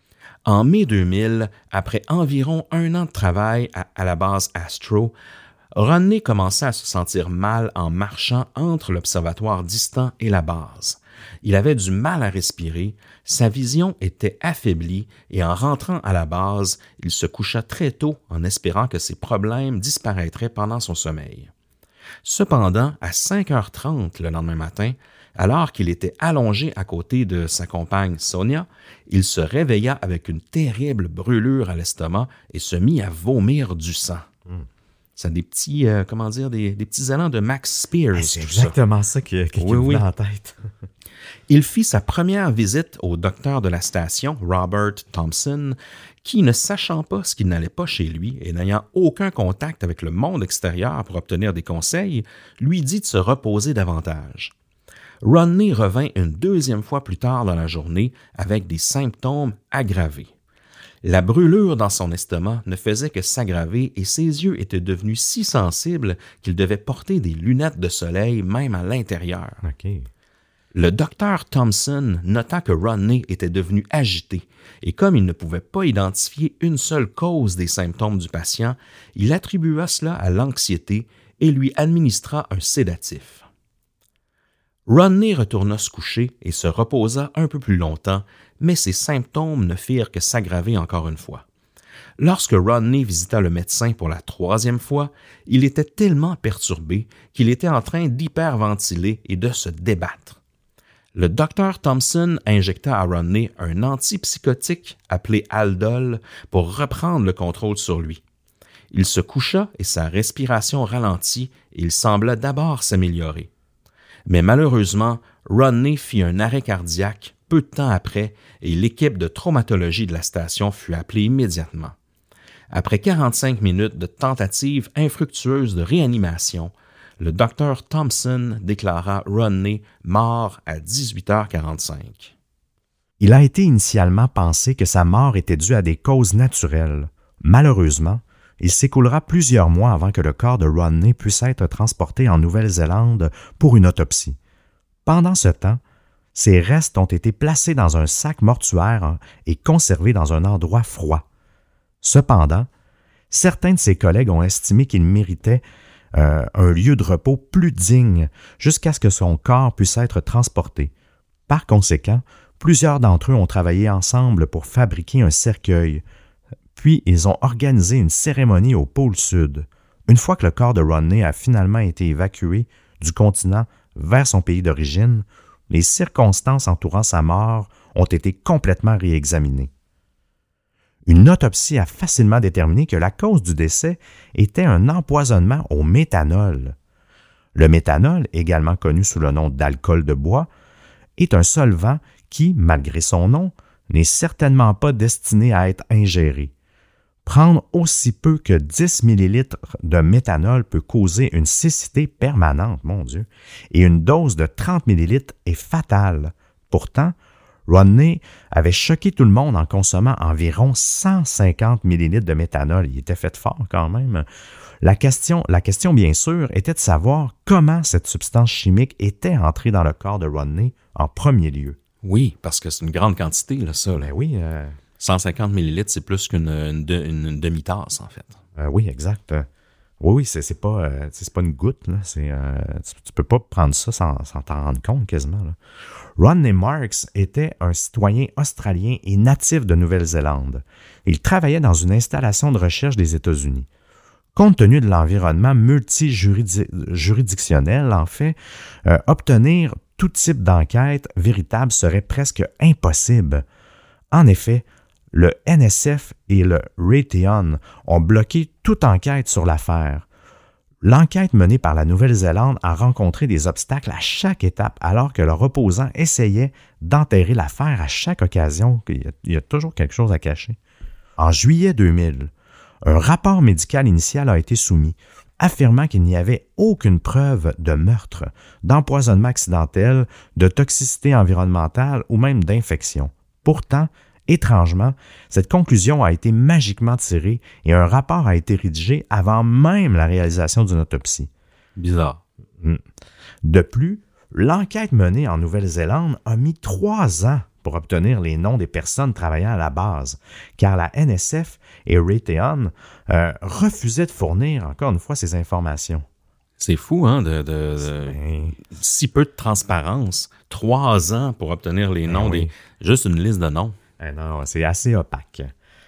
En mai deux mille, après environ un an de travail à, à la base Astro, Rodney commença à se sentir mal en marchant entre l'observatoire distant et la base. Il avait du mal à respirer, sa vision était affaiblie et en rentrant à la base, il se coucha très tôt en espérant que ses problèmes disparaîtraient pendant son sommeil. Cependant, à cinq heures trente le lendemain matin, alors qu'il était allongé à côté de sa compagne Sonia, il se réveilla avec une terrible brûlure à l'estomac et se mit à vomir du sang. Mm. C'est des petits, euh, comment dire, des, des petits élans de Max Spears. Hey, c'est exactement ça, ça qui, qui, qui oui, me oui. venait en tête. Il fit sa première visite au docteur de la station, Robert Thompson, qui, ne sachant pas ce qu'il n'allait pas chez lui et n'ayant aucun contact avec le monde extérieur pour obtenir des conseils, lui dit de se reposer davantage. Rodney revint une deuxième fois plus tard dans la journée avec des symptômes aggravés. La brûlure dans son estomac ne faisait que s'aggraver et ses yeux étaient devenus si sensibles qu'il devait porter des lunettes de soleil même à l'intérieur. Okay. Le docteur Thompson nota que Rodney était devenu agité et comme il ne pouvait pas identifier une seule cause des symptômes du patient, il attribua cela à l'anxiété et lui administra un sédatif. Rodney retourna se coucher et se reposa un peu plus longtemps, mais ses symptômes ne firent que s'aggraver encore une fois. Lorsque Rodney visita le médecin pour la troisième fois, il était tellement perturbé qu'il était en train d'hyperventiler et de se débattre. Le docteur Thompson injecta à Rodney un antipsychotique appelé Haldol pour reprendre le contrôle sur lui. Il se coucha et sa respiration ralentit et il sembla d'abord s'améliorer. Mais malheureusement, Rodney fit un arrêt cardiaque peu de temps après et l'équipe de traumatologie de la station fut appelée immédiatement. Après quarante-cinq minutes de tentatives infructueuses de réanimation, le docteur Thompson déclara Rodney mort à dix-huit heures quarante-cinq. Il a été initialement pensé que sa mort était due à des causes naturelles. Malheureusement, il s'écoulera plusieurs mois avant que le corps de Rodney puisse être transporté en Nouvelle-Zélande pour une autopsie. Pendant ce temps, ses restes ont été placés dans un sac mortuaire et conservés dans un endroit froid. Cependant, certains de ses collègues ont estimé qu'il méritait euh, un lieu de repos plus digne jusqu'à ce que son corps puisse être transporté. Par conséquent, plusieurs d'entre eux ont travaillé ensemble pour fabriquer un cercueil, puis ils ont organisé une cérémonie au pôle Sud. Une fois que le corps de Rodney a finalement été évacué du continent vers son pays d'origine, les circonstances entourant sa mort ont été complètement réexaminées. Une autopsie a facilement déterminé que la cause du décès était un empoisonnement au méthanol. Le méthanol, également connu sous le nom d'alcool de bois, est un solvant qui, malgré son nom, n'est certainement pas destiné à être ingéré. Prendre aussi peu que dix millilitres de méthanol peut causer une cécité permanente, mon Dieu, et une dose de trente millilitres est fatale. Pourtant, Rodney avait choqué tout le monde en consommant environ cent cinquante millilitres de méthanol. Il était fait fort quand même. La question, la question, bien sûr, était de savoir comment cette substance chimique était entrée dans le corps de Rodney en premier lieu. Oui, parce que c'est une grande quantité, là, ça. Là. Ben oui. Euh... cent cinquante millilitres, c'est plus qu'une une, une, une demi-tasse, en fait. Euh, oui, exact. Euh, oui, oui, c'est, c'est, pas, euh, c'est pas une goutte. Là. C'est, euh, tu, tu peux pas prendre ça sans, sans t'en rendre compte quasiment. Là. Rodney Marks était un citoyen australien et natif de Nouvelle-Zélande. Il travaillait dans une installation de recherche des États-Unis. Compte tenu de l'environnement multijuridictionnel, en fait, euh, obtenir tout type d'enquête véritable serait presque impossible. En effet, le N S F et le Raytheon ont bloqué toute enquête sur l'affaire. L'enquête menée par la Nouvelle-Zélande a rencontré des obstacles à chaque étape alors que leur opposant essayait d'enterrer l'affaire à chaque occasion. Il y a, il y a toujours quelque chose à cacher. En juillet deux mille, un rapport médical initial a été soumis, affirmant qu'il n'y avait aucune preuve de meurtre, d'empoisonnement accidentel, de toxicité environnementale ou même d'infection. Pourtant, étrangement, cette conclusion a été magiquement tirée et un rapport a été rédigé avant même la réalisation d'une autopsie. Bizarre. De plus, l'enquête menée en Nouvelle-Zélande a mis trois ans pour obtenir les noms des personnes travaillant à la base, car la N S F et Raytheon euh, refusaient de fournir, encore une fois, ces informations. C'est fou, hein, de, de, de si peu de transparence. Trois ans pour obtenir les noms, oui. des, juste une liste de noms. Eh non, c'est assez opaque.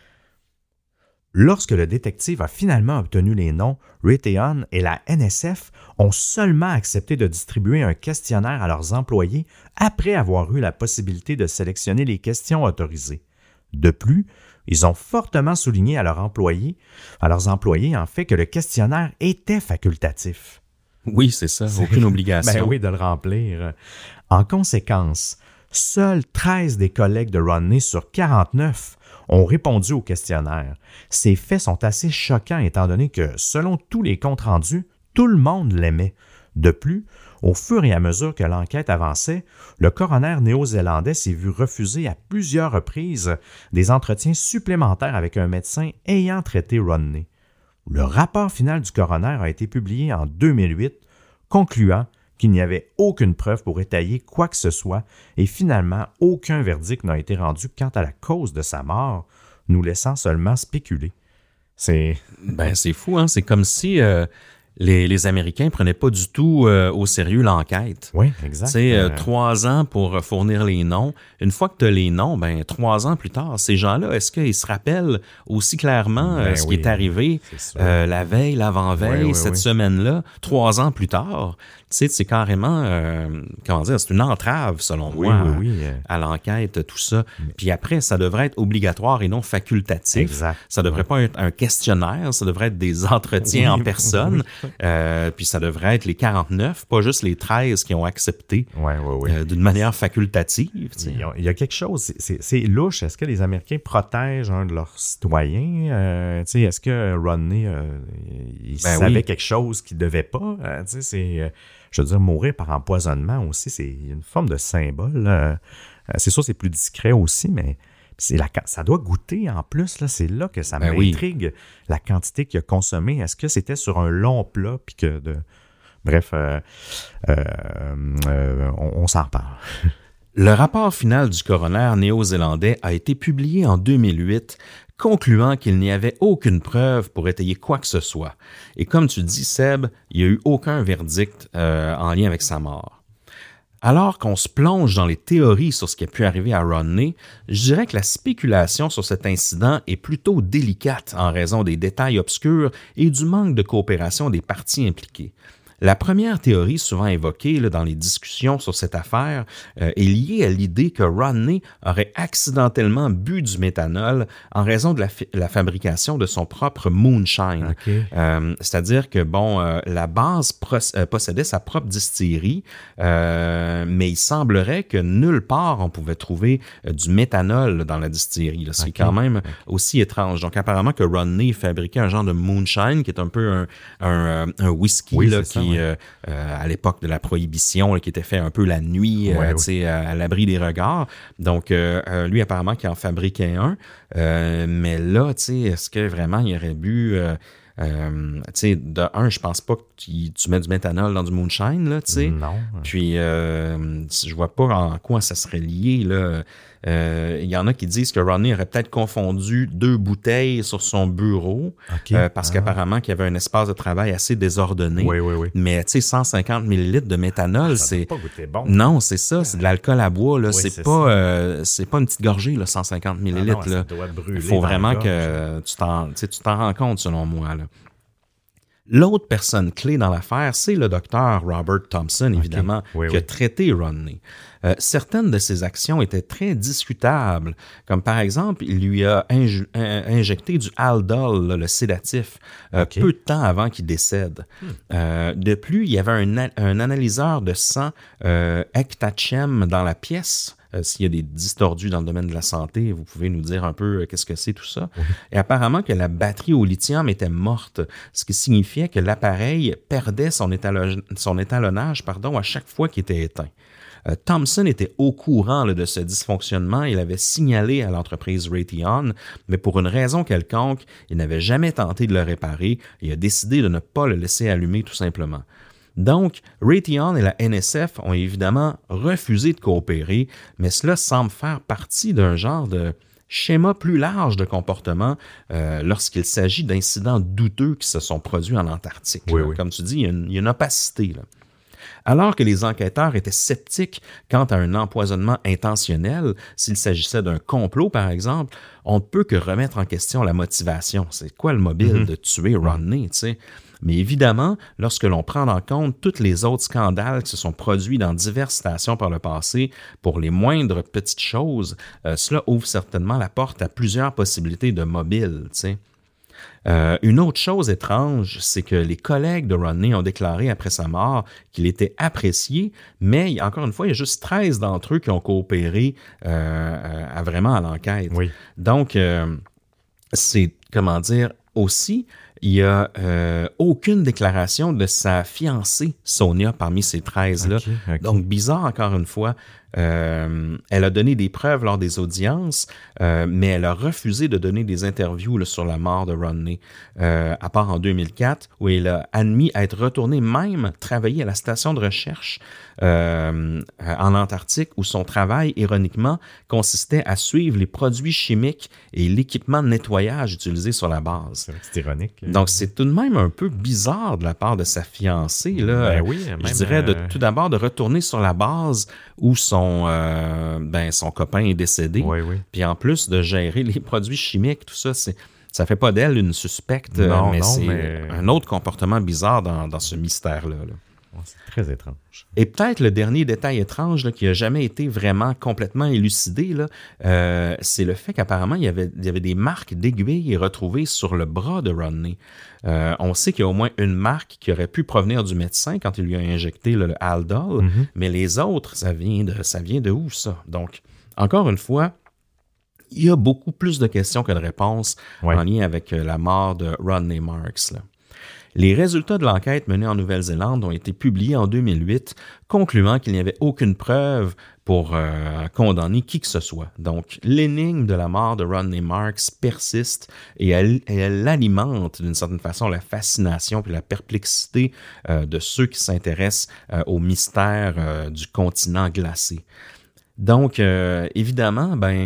Lorsque le détective a finalement obtenu les noms, Raytheon et la N S F ont seulement accepté de distribuer un questionnaire à leurs employés après avoir eu la possibilité de sélectionner les questions autorisées. De plus, ils ont fortement souligné à leurs employés, à leurs employés en fait, que le questionnaire était facultatif. Oui, c'est ça, aucune obligation. Ben oui, de le remplir. En conséquence, seuls treize des collègues de Rodney sur quarante-neuf ont répondu au questionnaire. Ces faits sont assez choquants étant donné que, selon tous les comptes rendus, tout le monde l'aimait. De plus, au fur et à mesure que l'enquête avançait, le coroner néo-zélandais s'est vu refuser à plusieurs reprises des entretiens supplémentaires avec un médecin ayant traité Rodney. Le rapport final du coroner a été publié en deux mille huit, concluant qu'il n'y avait aucune preuve pour étayer quoi que ce soit et finalement aucun verdict n'a été rendu quant à la cause de sa mort, nous laissant seulement spéculer. C'est... Ben, c'est fou, hein? C'est comme si euh, les, les Américains prenaient pas du tout euh, au sérieux l'enquête. Oui, exact. Tu sais, euh, trois ans pour fournir les noms. Une fois que tu as les noms, ben trois ans plus tard, ces gens-là, est-ce qu'ils se rappellent aussi clairement ben euh, ce oui, qui est arrivé euh, la veille, l'avant-veille, oui, oui, cette oui. semaine-là, trois ans plus tard? Tu sais, c'est carrément, euh, comment dire, c'est une entrave, selon oui, moi, oui, oui. à l'enquête, tout ça. Mais... Puis après, ça devrait être obligatoire et non facultatif. Exact. Ça devrait pas être un questionnaire, ça devrait être des entretiens oui, en personne. Oui. Euh, puis ça devrait être les quarante-neuf, pas juste les treize qui ont accepté ouais, ouais, ouais. Euh, d'une manière facultative. Tu sais. Il y a, il y a quelque chose, c'est, c'est, c'est louche. Est-ce que les Américains protègent un de leurs citoyens? Euh, tu sais, est-ce que Rodney, euh, il ben savait oui. quelque chose qu'il devait pas? Euh, tu sais, c'est... Euh, Je veux dire, mourir par empoisonnement aussi, c'est une forme de symbole. Euh, c'est sûr, c'est plus discret aussi, mais c'est la, ça doit goûter en plus. Là, c'est là que ça ben m'intrigue, oui. la quantité qu'il a consommée. Est-ce que c'était sur un long plat? Puis que de... Bref, euh, euh, euh, on, on s'en reparle. Le rapport final du coroner néo-zélandais a été publié en deux mille huit, concluant qu'il n'y avait aucune preuve pour étayer quoi que ce soit. Et comme tu dis, Seb, il n'y a eu aucun verdict euh, en lien avec sa mort. Alors qu'on se plonge dans les théories sur ce qui a pu arriver à Rodney, je dirais que la spéculation sur cet incident est plutôt délicate en raison des détails obscurs et du manque de coopération des parties impliquées. La première théorie souvent évoquée là, dans les discussions sur cette affaire euh, est liée à l'idée que Rodney aurait accidentellement bu du méthanol en raison de la, fi- la fabrication de son propre moonshine. Okay. Euh, c'est-à-dire que bon, euh, la base pro- euh, possédait sa propre distillerie, euh, mais il semblerait que nulle part on pouvait trouver euh, du méthanol là, dans la distillerie. Là, ce okay. qui est quand même okay. aussi étrange. Donc apparemment que Rodney fabriquait un genre de moonshine qui est un peu un, un, un whisky oui, là, qui ça, ouais. Euh, euh, à l'époque de la prohibition, là, qui était fait un peu la nuit, ouais, euh, oui. à, à l'abri des regards. Donc, euh, euh, lui, apparemment, qui en fabriquait un. Euh, mais là, tu sais, est-ce que vraiment il aurait bu... Euh, Euh, tu sais, de un, je pense pas que tu, tu mets du méthanol dans du moonshine, là, tu sais. Non. Puis, euh, je vois pas en quoi ça serait lié, là. Il euh, y en a qui disent que Rodney aurait peut-être confondu deux bouteilles sur son bureau, okay. euh, parce ah. qu'apparemment qu'il y avait un espace de travail assez désordonné. Oui, oui, oui. Mais, tu sais, cent cinquante millilitres de méthanol, ah, ça c'est... pas goûter bon. Non, c'est ça, c'est de l'alcool à bois, là. Oui, c'est, c'est, pas, euh, c'est pas une petite gorgée, là, cent cinquante millilitres, ah non, là. Ça doit brûler. Il faut vraiment que tu t'en, tu t'en rends compte, selon moi, là. L'autre personne clé dans l'affaire, c'est le docteur Robert Thompson, évidemment, okay. oui, qui oui. a traité Rodney. Euh, certaines de ses actions étaient très discutables, comme par exemple, il lui a inj- injecté du Haldol, là, le sédatif, euh, okay. peu de temps avant qu'il décède. Hmm. Euh, de plus, il y avait un, un analyseur de sang euh, Ectachem dans la pièce. Euh, s'il y a des distordus dans le domaine de la santé, vous pouvez nous dire un peu euh, qu'est-ce que c'est tout ça. Oui. Et apparemment que la batterie au lithium était morte, ce qui signifiait que l'appareil perdait son, étalon- son étalonnage pardon, à chaque fois qu'il était éteint. Euh, Thompson était au courant là, de ce dysfonctionnement. Il avait signalé à l'entreprise Raytheon, mais pour une raison quelconque, il n'avait jamais tenté de le réparer et a décidé de ne pas le laisser allumer tout simplement. Donc, Raytheon et la N S F ont évidemment refusé de coopérer, mais cela semble faire partie d'un genre de schéma plus large de comportement euh, lorsqu'il s'agit d'incidents douteux qui se sont produits en Antarctique. Oui, oui. Comme tu dis, il y a une, il y a une opacité, là. Alors que les enquêteurs étaient sceptiques quant à un empoisonnement intentionnel, s'il s'agissait d'un complot, par exemple, on ne peut que remettre en question la motivation. C'est quoi le mobile mm-hmm. de tuer Rodney, tu sais? Mais évidemment, lorsque l'on prend en compte tous les autres scandales qui se sont produits dans diverses stations par le passé, pour les moindres petites choses, euh, cela ouvre certainement la porte à plusieurs possibilités de mobile, tu sais. Euh, une autre chose étrange, c'est que les collègues de Rodney ont déclaré après sa mort qu'il était apprécié, mais encore une fois, il y a juste treize d'entre eux qui ont coopéré euh, à, vraiment à l'enquête. Oui. Donc, euh, c'est, comment dire, aussi, il n'y a euh, aucune déclaration de sa fiancée, Sonia, parmi ces treize-là. Okay, okay. Donc, bizarre encore une fois. Euh, elle a donné des preuves lors des audiences, euh, mais elle a refusé de donner des interviews là, sur la mort de Rodney, euh, à part en deux mille quatre, où elle a admis être retournée même travailler à la station de recherche euh, en Antarctique, où son travail, ironiquement, consistait à suivre les produits chimiques et l'équipement de nettoyage utilisé sur la base. C'est ironique. Donc, c'est tout de même un peu bizarre de la part de sa fiancée. Là. Ben oui, même, je dirais de, euh... tout d'abord de retourner sur la base où son Euh, ben, son copain est décédé. Oui, oui. Puis en plus de gérer les produits chimiques, tout ça, c'est, ça fait pas d'elle une suspecte, non, mais non, c'est mais... un autre comportement bizarre dans, dans ce mystère-là. Là. C'est très étrange. Et peut-être le dernier détail étrange là, qui n'a jamais été vraiment complètement élucidé, là, euh, c'est le fait qu'apparemment, il y avait, il y avait des marques d'aiguilles retrouvées sur le bras de Rodney. Euh, on sait qu'il y a au moins une marque qui aurait pu provenir du médecin quand il lui a injecté là, le Haldol, mm-hmm. mais les autres, ça vient de, ça vient de où, ça? Donc, encore une fois, il y a beaucoup plus de questions que de réponses ouais. en lien avec la mort de Rodney Marks, là. Les résultats de l'enquête menée en Nouvelle-Zélande ont été publiés en deux mille huit, concluant qu'il n'y avait aucune preuve pour euh, condamner qui que ce soit. Donc, l'énigme de la mort de Rodney Marks persiste et elle, elle alimente d'une certaine façon la fascination et la perplexité euh, de ceux qui s'intéressent euh, au mystère euh, du continent glacé. Donc, euh, évidemment, ben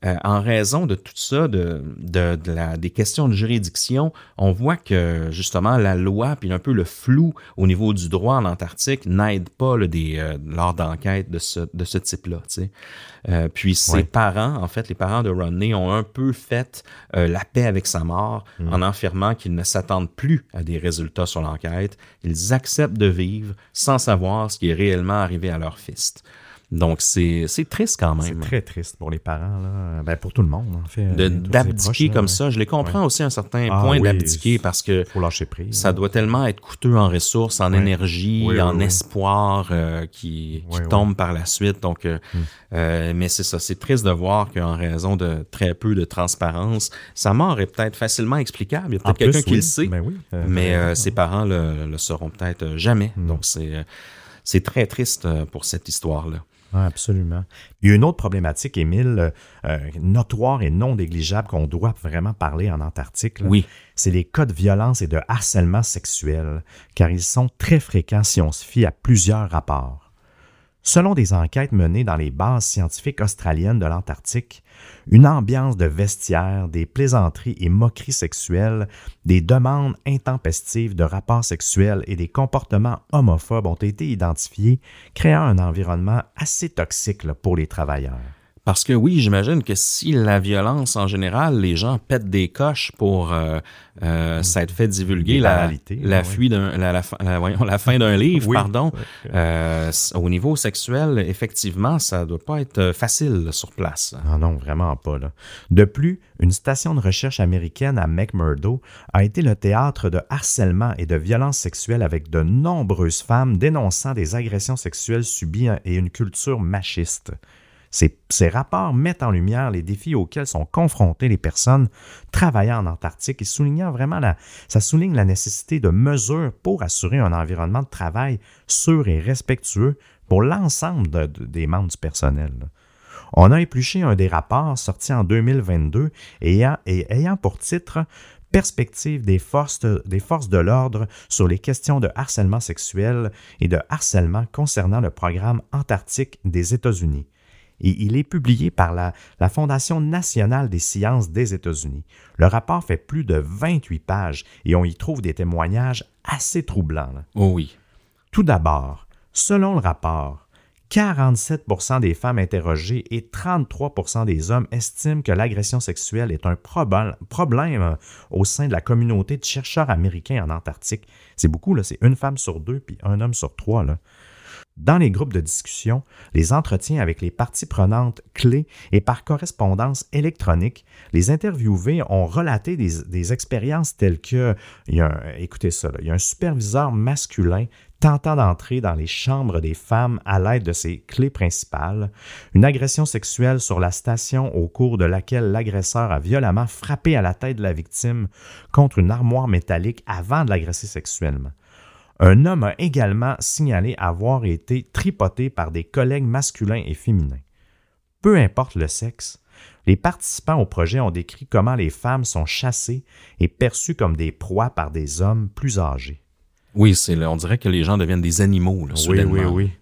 euh, en raison de tout ça, de, de, de la, des questions de juridiction, on voit que justement la loi puis un peu le flou au niveau du droit en Antarctique n'aide pas là, des, euh, lors d'enquêtes de ce, de ce type-là. Tu sais. Euh, puis ses ouais. parents, en fait, les parents de Rodney ont un peu fait euh, la paix avec sa mort mmh. en affirmant qu'ils ne s'attendent plus à des résultats sur l'enquête. Ils acceptent de vivre sans savoir ce qui est réellement arrivé à leur fils. Donc, c'est, c'est triste quand même. C'est très triste pour les parents, là. Ben, pour tout le monde, en fait. De, d'abdiquer proches, comme là, ça. Je les comprends ouais. aussi à un certain ah, point oui, d'abdiquer parce que faut lâcher prise, ça là. doit tellement être coûteux en ressources, en ouais. énergie, oui, en oui, espoir euh, qui, qui oui, tombe oui. par la suite. Donc, euh, hum. euh, mais c'est ça. C'est triste de voir qu'en raison de très peu de transparence, sa mort est peut-être facilement explicable. Il y a peut-être en quelqu'un plus, qui oui. le sait, ben oui, euh, mais euh, ses parents le, le sauront peut-être jamais. Hum. Donc, c'est, c'est très triste pour cette histoire-là. Ah, absolument. Il y a une autre problématique, Émile, euh, notoire et non négligeable qu'on doit vraiment parler en Antarctique. Là. Oui. C'est les cas de violence et de harcèlement sexuel, car ils sont très fréquents si on se fie à plusieurs rapports. Selon des enquêtes menées dans les bases scientifiques australiennes de l'Antarctique, une ambiance de vestiaire, des plaisanteries et moqueries sexuelles, des demandes intempestives de rapports sexuels et des comportements homophobes ont été identifiés, créant un environnement assez toxique là, pour les travailleurs. Parce que oui, j'imagine que si la violence en général, les gens pètent des coches pour euh, euh, s'être fait divulguer la, la, ouais. fuite d'un, la, la, la, voyons, la fin d'un livre, oui. pardon, euh, au niveau sexuel, effectivement, ça doit pas être facile là, sur place. Non, non, vraiment pas. Là. De plus, une station de recherche américaine à McMurdo a été le théâtre de harcèlement et de violences sexuelles avec de nombreuses femmes dénonçant des agressions sexuelles subies et une culture machiste. Ces, ces rapports mettent en lumière les défis auxquels sont confrontées les personnes travaillant en Antarctique et soulignant vraiment la, ça souligne la nécessité de mesures pour assurer un environnement de travail sûr et respectueux pour l'ensemble de, de, des membres du personnel. On a épluché un des rapports sortis en deux mille vingt-deux et ayant, et ayant pour titre « Perspective des forces, des forces de l'ordre sur les questions de harcèlement sexuel et de harcèlement concernant le programme Antarctique des États-Unis ». Et il est publié par la, la Fondation nationale des sciences des États-Unis. Le rapport fait plus de vingt-huit pages et on y trouve des témoignages assez troublants. Là. Oh oui. Tout d'abord, selon le rapport, quarante-sept pour cent des femmes interrogées et trente-trois pour cent des hommes estiment que l'agression sexuelle est un problème, problème au sein de la communauté de chercheurs américains en Antarctique. C'est beaucoup, là, c'est une femme sur deux puis un homme sur trois, là. Dans les groupes de discussion, les entretiens avec les parties prenantes clés et par correspondance électronique, les interviewés ont relaté des, des expériences telles que, il y a un, écoutez ça, là, il y a un superviseur masculin tentant d'entrer dans les chambres des femmes à l'aide de ses clés principales, une agression sexuelle sur la station au cours de laquelle l'agresseur a violemment frappé à la tête de la victime contre une armoire métallique avant de l'agresser sexuellement. Un homme a également signalé avoir été tripoté par des collègues masculins et féminins. Peu importe le sexe, les participants au projet ont décrit comment les femmes sont chassées et perçues comme des proies par des hommes plus âgés. Oui, c'est là, on dirait que les gens deviennent des animaux, là, soudainement. Oui, oui, oui.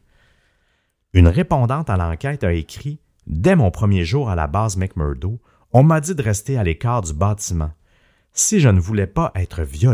Une répondante à l'enquête a écrit « Dès mon premier jour à la base McMurdo, on m'a dit de rester à l'écart du bâtiment. Si je ne voulais pas être violée... »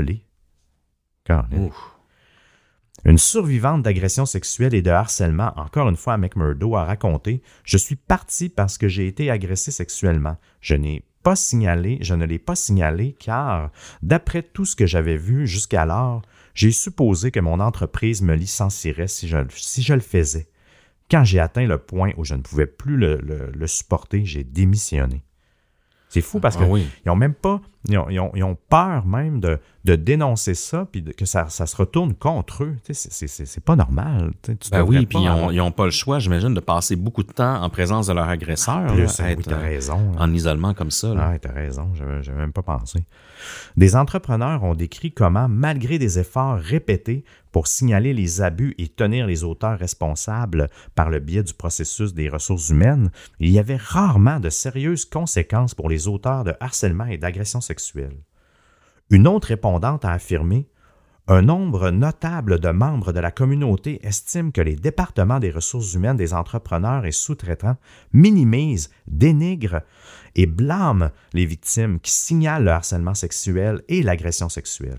Une survivante d'agression sexuelle et de harcèlement, encore une fois à McMurdo, a raconté « Je suis partie parce que j'ai été agressée sexuellement. Je n'ai pas signalé, je ne l'ai pas signalé car, d'après tout ce que j'avais vu jusqu'alors, j'ai supposé que mon entreprise me licencierait si je, si je le faisais. Quand j'ai atteint le point où je ne pouvais plus le, le, le supporter, j'ai démissionné. » C'est fou parce qu'ils ah oui. n'ont même pas, ils ont, ils ont, ils ont peur même de, de dénoncer ça puis de, que ça, ça se retourne contre eux. Tu sais, c'est, c'est, c'est pas normal. Tu sais, tu ben oui, puis ils n'ont pas le choix, j'imagine, de passer beaucoup de temps en présence de leur agresseur. Plus, là, oui, être, t'as raison. En isolement comme ça. Là. Ah, t'as raison, je n'avais même pas pensé. Des entrepreneurs ont décrit comment, malgré des efforts répétés pour signaler les abus et tenir les auteurs responsables par le biais du processus des ressources humaines, il y avait rarement de sérieuses conséquences pour les auteurs de harcèlement et d'agression sexuelle. Une autre répondante a affirmé Un nombre notable de membres de la communauté estiment que les départements des ressources humaines des entrepreneurs et sous-traitants minimisent, dénigrent et blâment les victimes qui signalent le harcèlement sexuel et l'agression sexuelle.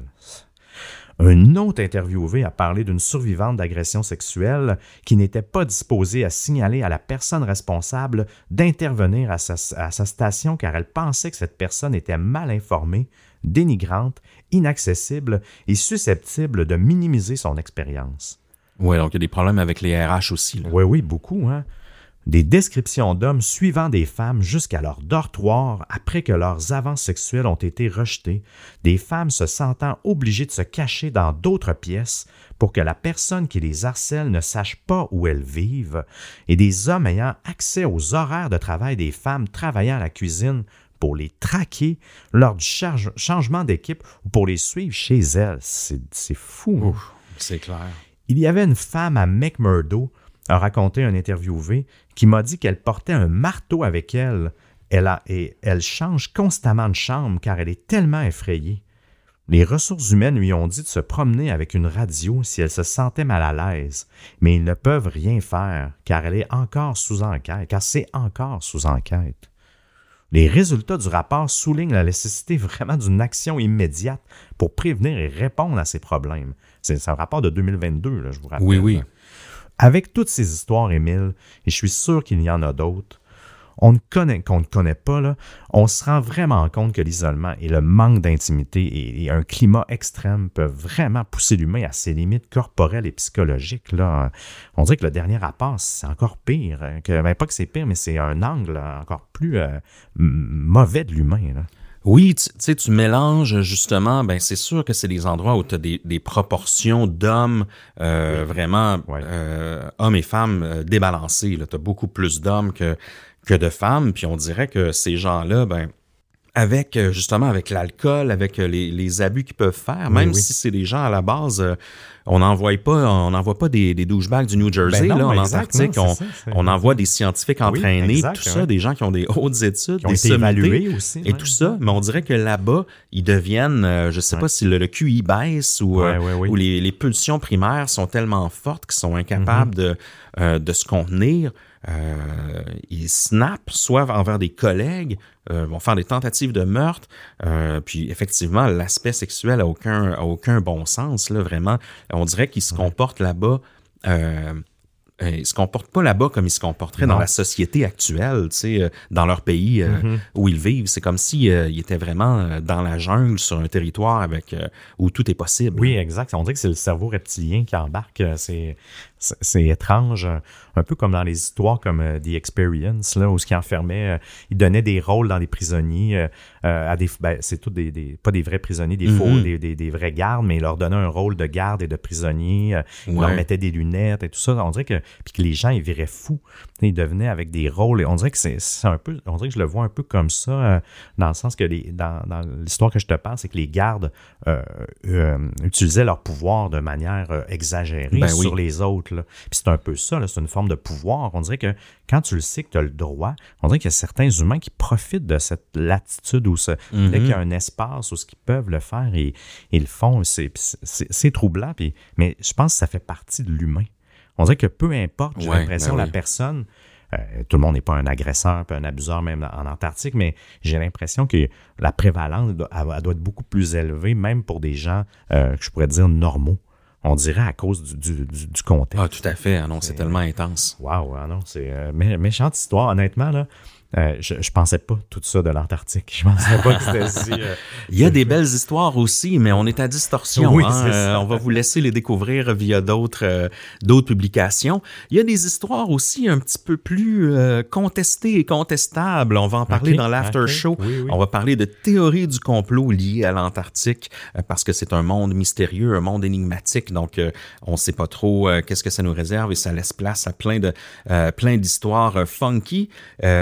Un autre interviewé a parlé d'une survivante d'agression sexuelle qui n'était pas disposée à signaler à la personne responsable d'intervenir à sa, à sa station car elle pensait que cette personne était mal informée, dénigrante, inaccessible et susceptible de minimiser son expérience. Oui, donc il y a des problèmes avec les R H aussi. Là. Oui, oui, beaucoup, hein. Des descriptions d'hommes suivant des femmes jusqu'à leur dortoir après que leurs avances sexuelles ont été rejetées, des femmes se sentant obligées de se cacher dans d'autres pièces pour que la personne qui les harcèle ne sache pas où elles vivent, et des hommes ayant accès aux horaires de travail des femmes travaillant à la cuisine pour les traquer lors du charge- changement d'équipe ou pour les suivre chez elles. C'est, c'est fou. Ouf, c'est clair. Il y avait une femme à McMurdo, a raconté un interviewé, qui m'a dit qu'elle portait un marteau avec elle. Elle a, et elle change constamment de chambre car elle est tellement effrayée. Les ressources humaines lui ont dit de se promener avec une radio si elle se sentait mal à l'aise, mais ils ne peuvent rien faire car elle est encore sous enquête, car c'est encore sous enquête. Les résultats du rapport soulignent la nécessité vraiment d'une action immédiate pour prévenir et répondre à ces problèmes. C'est, c'est un rapport de deux mille vingt-deux, là, je vous rappelle. Oui, oui. Avec toutes ces histoires, Émile, et je suis sûr qu'il y en a d'autres, on ne connaît, qu'on ne connaît pas, là, on se rend vraiment compte que l'isolement et le manque d'intimité et, et un climat extrême peuvent vraiment pousser l'humain à ses limites corporelles et psychologiques. Là. On dirait que le dernier rapport, c'est encore pire. Que, ben, pas que c'est pire, mais c'est un angle encore plus euh, mauvais de l'humain. Là. Oui, tu sais, tu mélanges justement, ben c'est sûr que c'est des endroits où tu as des, des proportions d'hommes euh, oui. vraiment oui. Euh, hommes et femmes euh, débalancés. Tu as beaucoup plus d'hommes que, que de femmes, puis on dirait que ces gens-là, ben avec justement avec l'alcool, avec les, les abus qu'ils peuvent faire, même oui, oui. si c'est des gens à la base, euh, on n'envoie pas, on n'envoie pas des, des douchebags du New Jersey ben non, là en exact, Antarctique, non, on, ça, on envoie des scientifiques entraînés, oui, exact, tout ouais. ça, des gens qui ont des hautes études, qui ont des été évalués aussi, et ouais. tout ça, mais on dirait que là-bas ils deviennent, euh, je sais ouais. pas si le, le Q I baisse ou ouais, euh, ouais, ouais. ou les, les pulsions primaires sont tellement fortes qu'ils sont incapables mm-hmm. de euh, de se contenir. Euh, ils snappent soit envers des collègues, euh, vont faire des tentatives de meurtre, euh, puis effectivement l'aspect sexuel a aucun a aucun bon sens là vraiment. On dirait qu'ils se ouais. comportent là-bas. Euh, ils se comportent pas là-bas comme ils se comporteraient non. dans la société actuelle, tu sais, dans leur pays euh, mm-hmm. où ils vivent. C'est comme si euh, ils étaient vraiment dans la jungle, sur un territoire avec euh, où tout est possible. Oui, exact. On dirait que c'est le cerveau reptilien qui embarque. C'est, c'est, c'est étrange, un peu comme dans les histoires comme euh, The Experience, là, où ce qui enfermait, euh, il donnait des rôles dans des prisonniers euh, à des, ben, c'est tout des, des, pas des vrais prisonniers, des mm-hmm. faux, des, des, des vrais gardes, mais il leur donnait un rôle de garde et de prisonnier. Euh, il ouais. leur mettait des lunettes et tout ça. On dirait que puis que les gens, ils viraient fous. Ils devenaient avec des rôles. Et on dirait que c'est, c'est un peu, on dirait que je le vois un peu comme ça, euh, dans le sens que les, dans, dans l'histoire que je te parle, c'est que les gardes euh, euh, utilisaient leur pouvoir de manière euh, exagérée ben sur oui. les autres. Là. Puis c'est un peu ça, là, c'est une forme de pouvoir. On dirait que quand tu le sais que tu as le droit, on dirait qu'il y a certains humains qui profitent de cette latitude où ce, mm-hmm. dès qu'il y a un espace où ce qu'ils peuvent le faire et ils le font, c'est, c'est, c'est troublant. Puis, mais je pense que ça fait partie de l'humain. On dirait que peu importe, j'ai ouais, l'impression, ben oui. la personne, euh, tout le monde n'est pas un agresseur, pas un abuseur même en Antarctique, mais j'ai l'impression que la prévalence, elle, elle doit être beaucoup plus élevée, même pour des gens, euh, que je pourrais dire, normaux. On dirait à cause du, du, du, du contexte. Ah, tout à fait. Ah non, c'est, c'est tellement intense. Waouh, ah non, c'est euh, mé- méchante histoire, honnêtement, là. Euh, je, je pensais pas tout ça de l'Antarctique. Je pensais pas que c'était si... Euh, Il y a des belles histoires aussi, mais on est à distorsion. Oui, hein? euh, on va vous laisser les découvrir via d'autres euh, d'autres publications. Il y a des histoires aussi un petit peu plus euh, contestées et contestables. On va en parler okay, dans l'after okay. show. Oui, oui. On va parler de théories du complot liées à l'Antarctique euh, parce que c'est un monde mystérieux, un monde énigmatique. Donc, euh, on ne sait pas trop euh, qu'est-ce que ça nous réserve et ça laisse place à plein de euh, plein d'histoires euh, funky. Euh,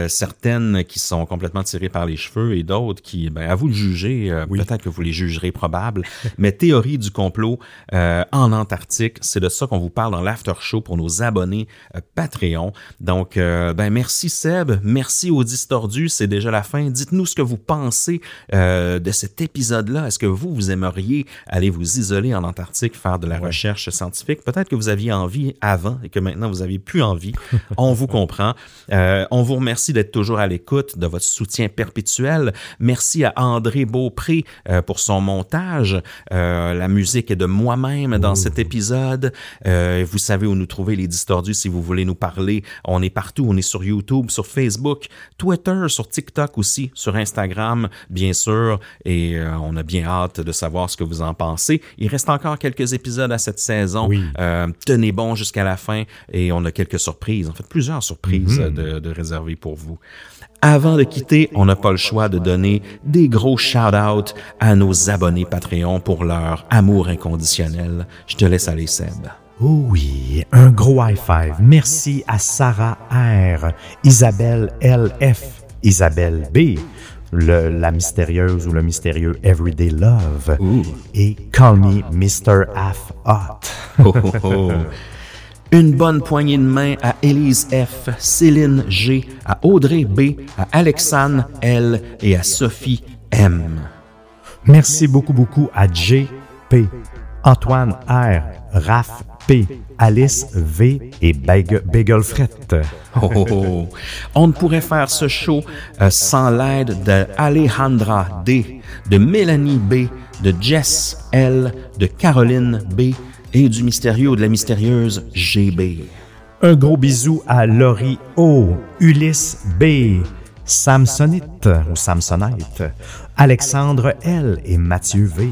certaines qui sont complètement tirées par les cheveux et d'autres qui, ben, à vous de juger, euh, oui. peut-être que vous les jugerez probable, mais théorie du complot euh, en Antarctique, c'est de ça qu'on vous parle dans l'after show pour nos abonnés euh, Patreon. Donc, euh, ben merci Seb, merci aux Distordus, c'est déjà la fin. Dites-nous ce que vous pensez euh, de cet épisode-là. Est-ce que vous, vous aimeriez aller vous isoler en Antarctique, faire de la ouais. recherche scientifique? Peut-être que vous aviez envie avant et que maintenant vous avez plus envie. On vous comprend. Euh, on vous remercie d'être toujours à l'écoute, de votre soutien perpétuel. Merci à André Beaupré euh, pour son montage. Euh, la musique est de moi-même dans Ouh. cet épisode. Euh, vous savez où nous trouver, les Distordus, si vous voulez nous parler. On est partout. On est sur YouTube, sur Facebook, Twitter, sur TikTok aussi, sur Instagram, bien sûr. Et euh, on a bien hâte de savoir ce que vous en pensez. Il reste encore quelques épisodes à cette saison. Oui. Euh, tenez bon jusqu'à la fin et on a quelques surprises, en fait plusieurs surprises mm-hmm. de, de réserver pour vous. Avant de quitter, on n'a pas le choix de donner des gros shout-outs à nos abonnés Patreon pour leur amour inconditionnel. Je te laisse aller, Seb. Oh oui, un gros high five. Merci à Sarah R, Isabelle L F, Isabelle B, le, la mystérieuse ou le mystérieux Everyday Love Ooh. et Call Me mister F Hot. Oh, oh, oh. Une bonne poignée de main à Élise F, Céline G, à Audrey B, à Alexandre L et à Sophie M. Merci beaucoup beaucoup à J P, Antoine R, Raph P, Alice V et Bagel Frette. Oh, oh, oh. On ne pourrait faire ce show euh, sans l'aide de Alejandra D, de Mélanie B, de Jess L, de Caroline B et du mystérieux ou de la mystérieuse G B. Un gros bisou à Laurie O, Ulysse B, Samsonite ou Samsonite, Alexandre L et Mathieu V.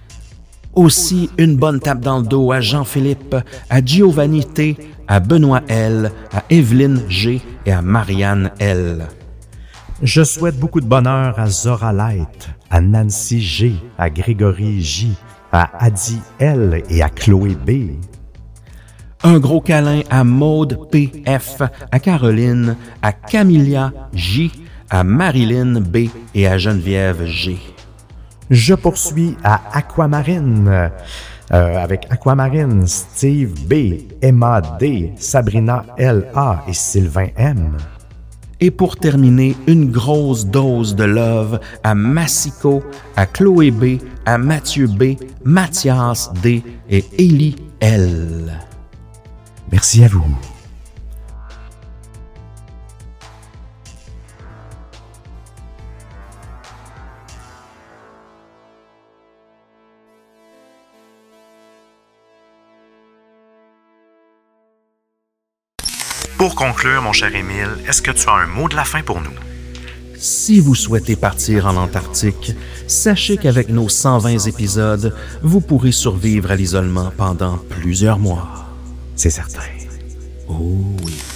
Aussi, une bonne tape dans le dos à Jean-Philippe, à Giovanni T, à Benoît L, à Evelyne G et à Marianne L. Je souhaite beaucoup de bonheur à Zora Light, à Nancy G, à Grégory J, à Adi L et à Chloé B. Un gros câlin à Maude P F, à Caroline, à Camilla J, à Marilyn B et à Geneviève G. Je poursuis à Aquamarine, euh, avec Aquamarine, Steve B, Emma D, Sabrina L A et Sylvain M. Et pour terminer, une grosse dose de love à Massico, à Chloé B, à Mathieu B, Mathias D et Élie L. Merci à vous. Pour conclure, mon cher Émile, est-ce que tu as un mot de la fin pour nous? Si vous souhaitez partir en Antarctique, sachez qu'avec nos cent vingt épisodes, vous pourrez survivre à l'isolement pendant plusieurs mois. C'est certain. Oh oui.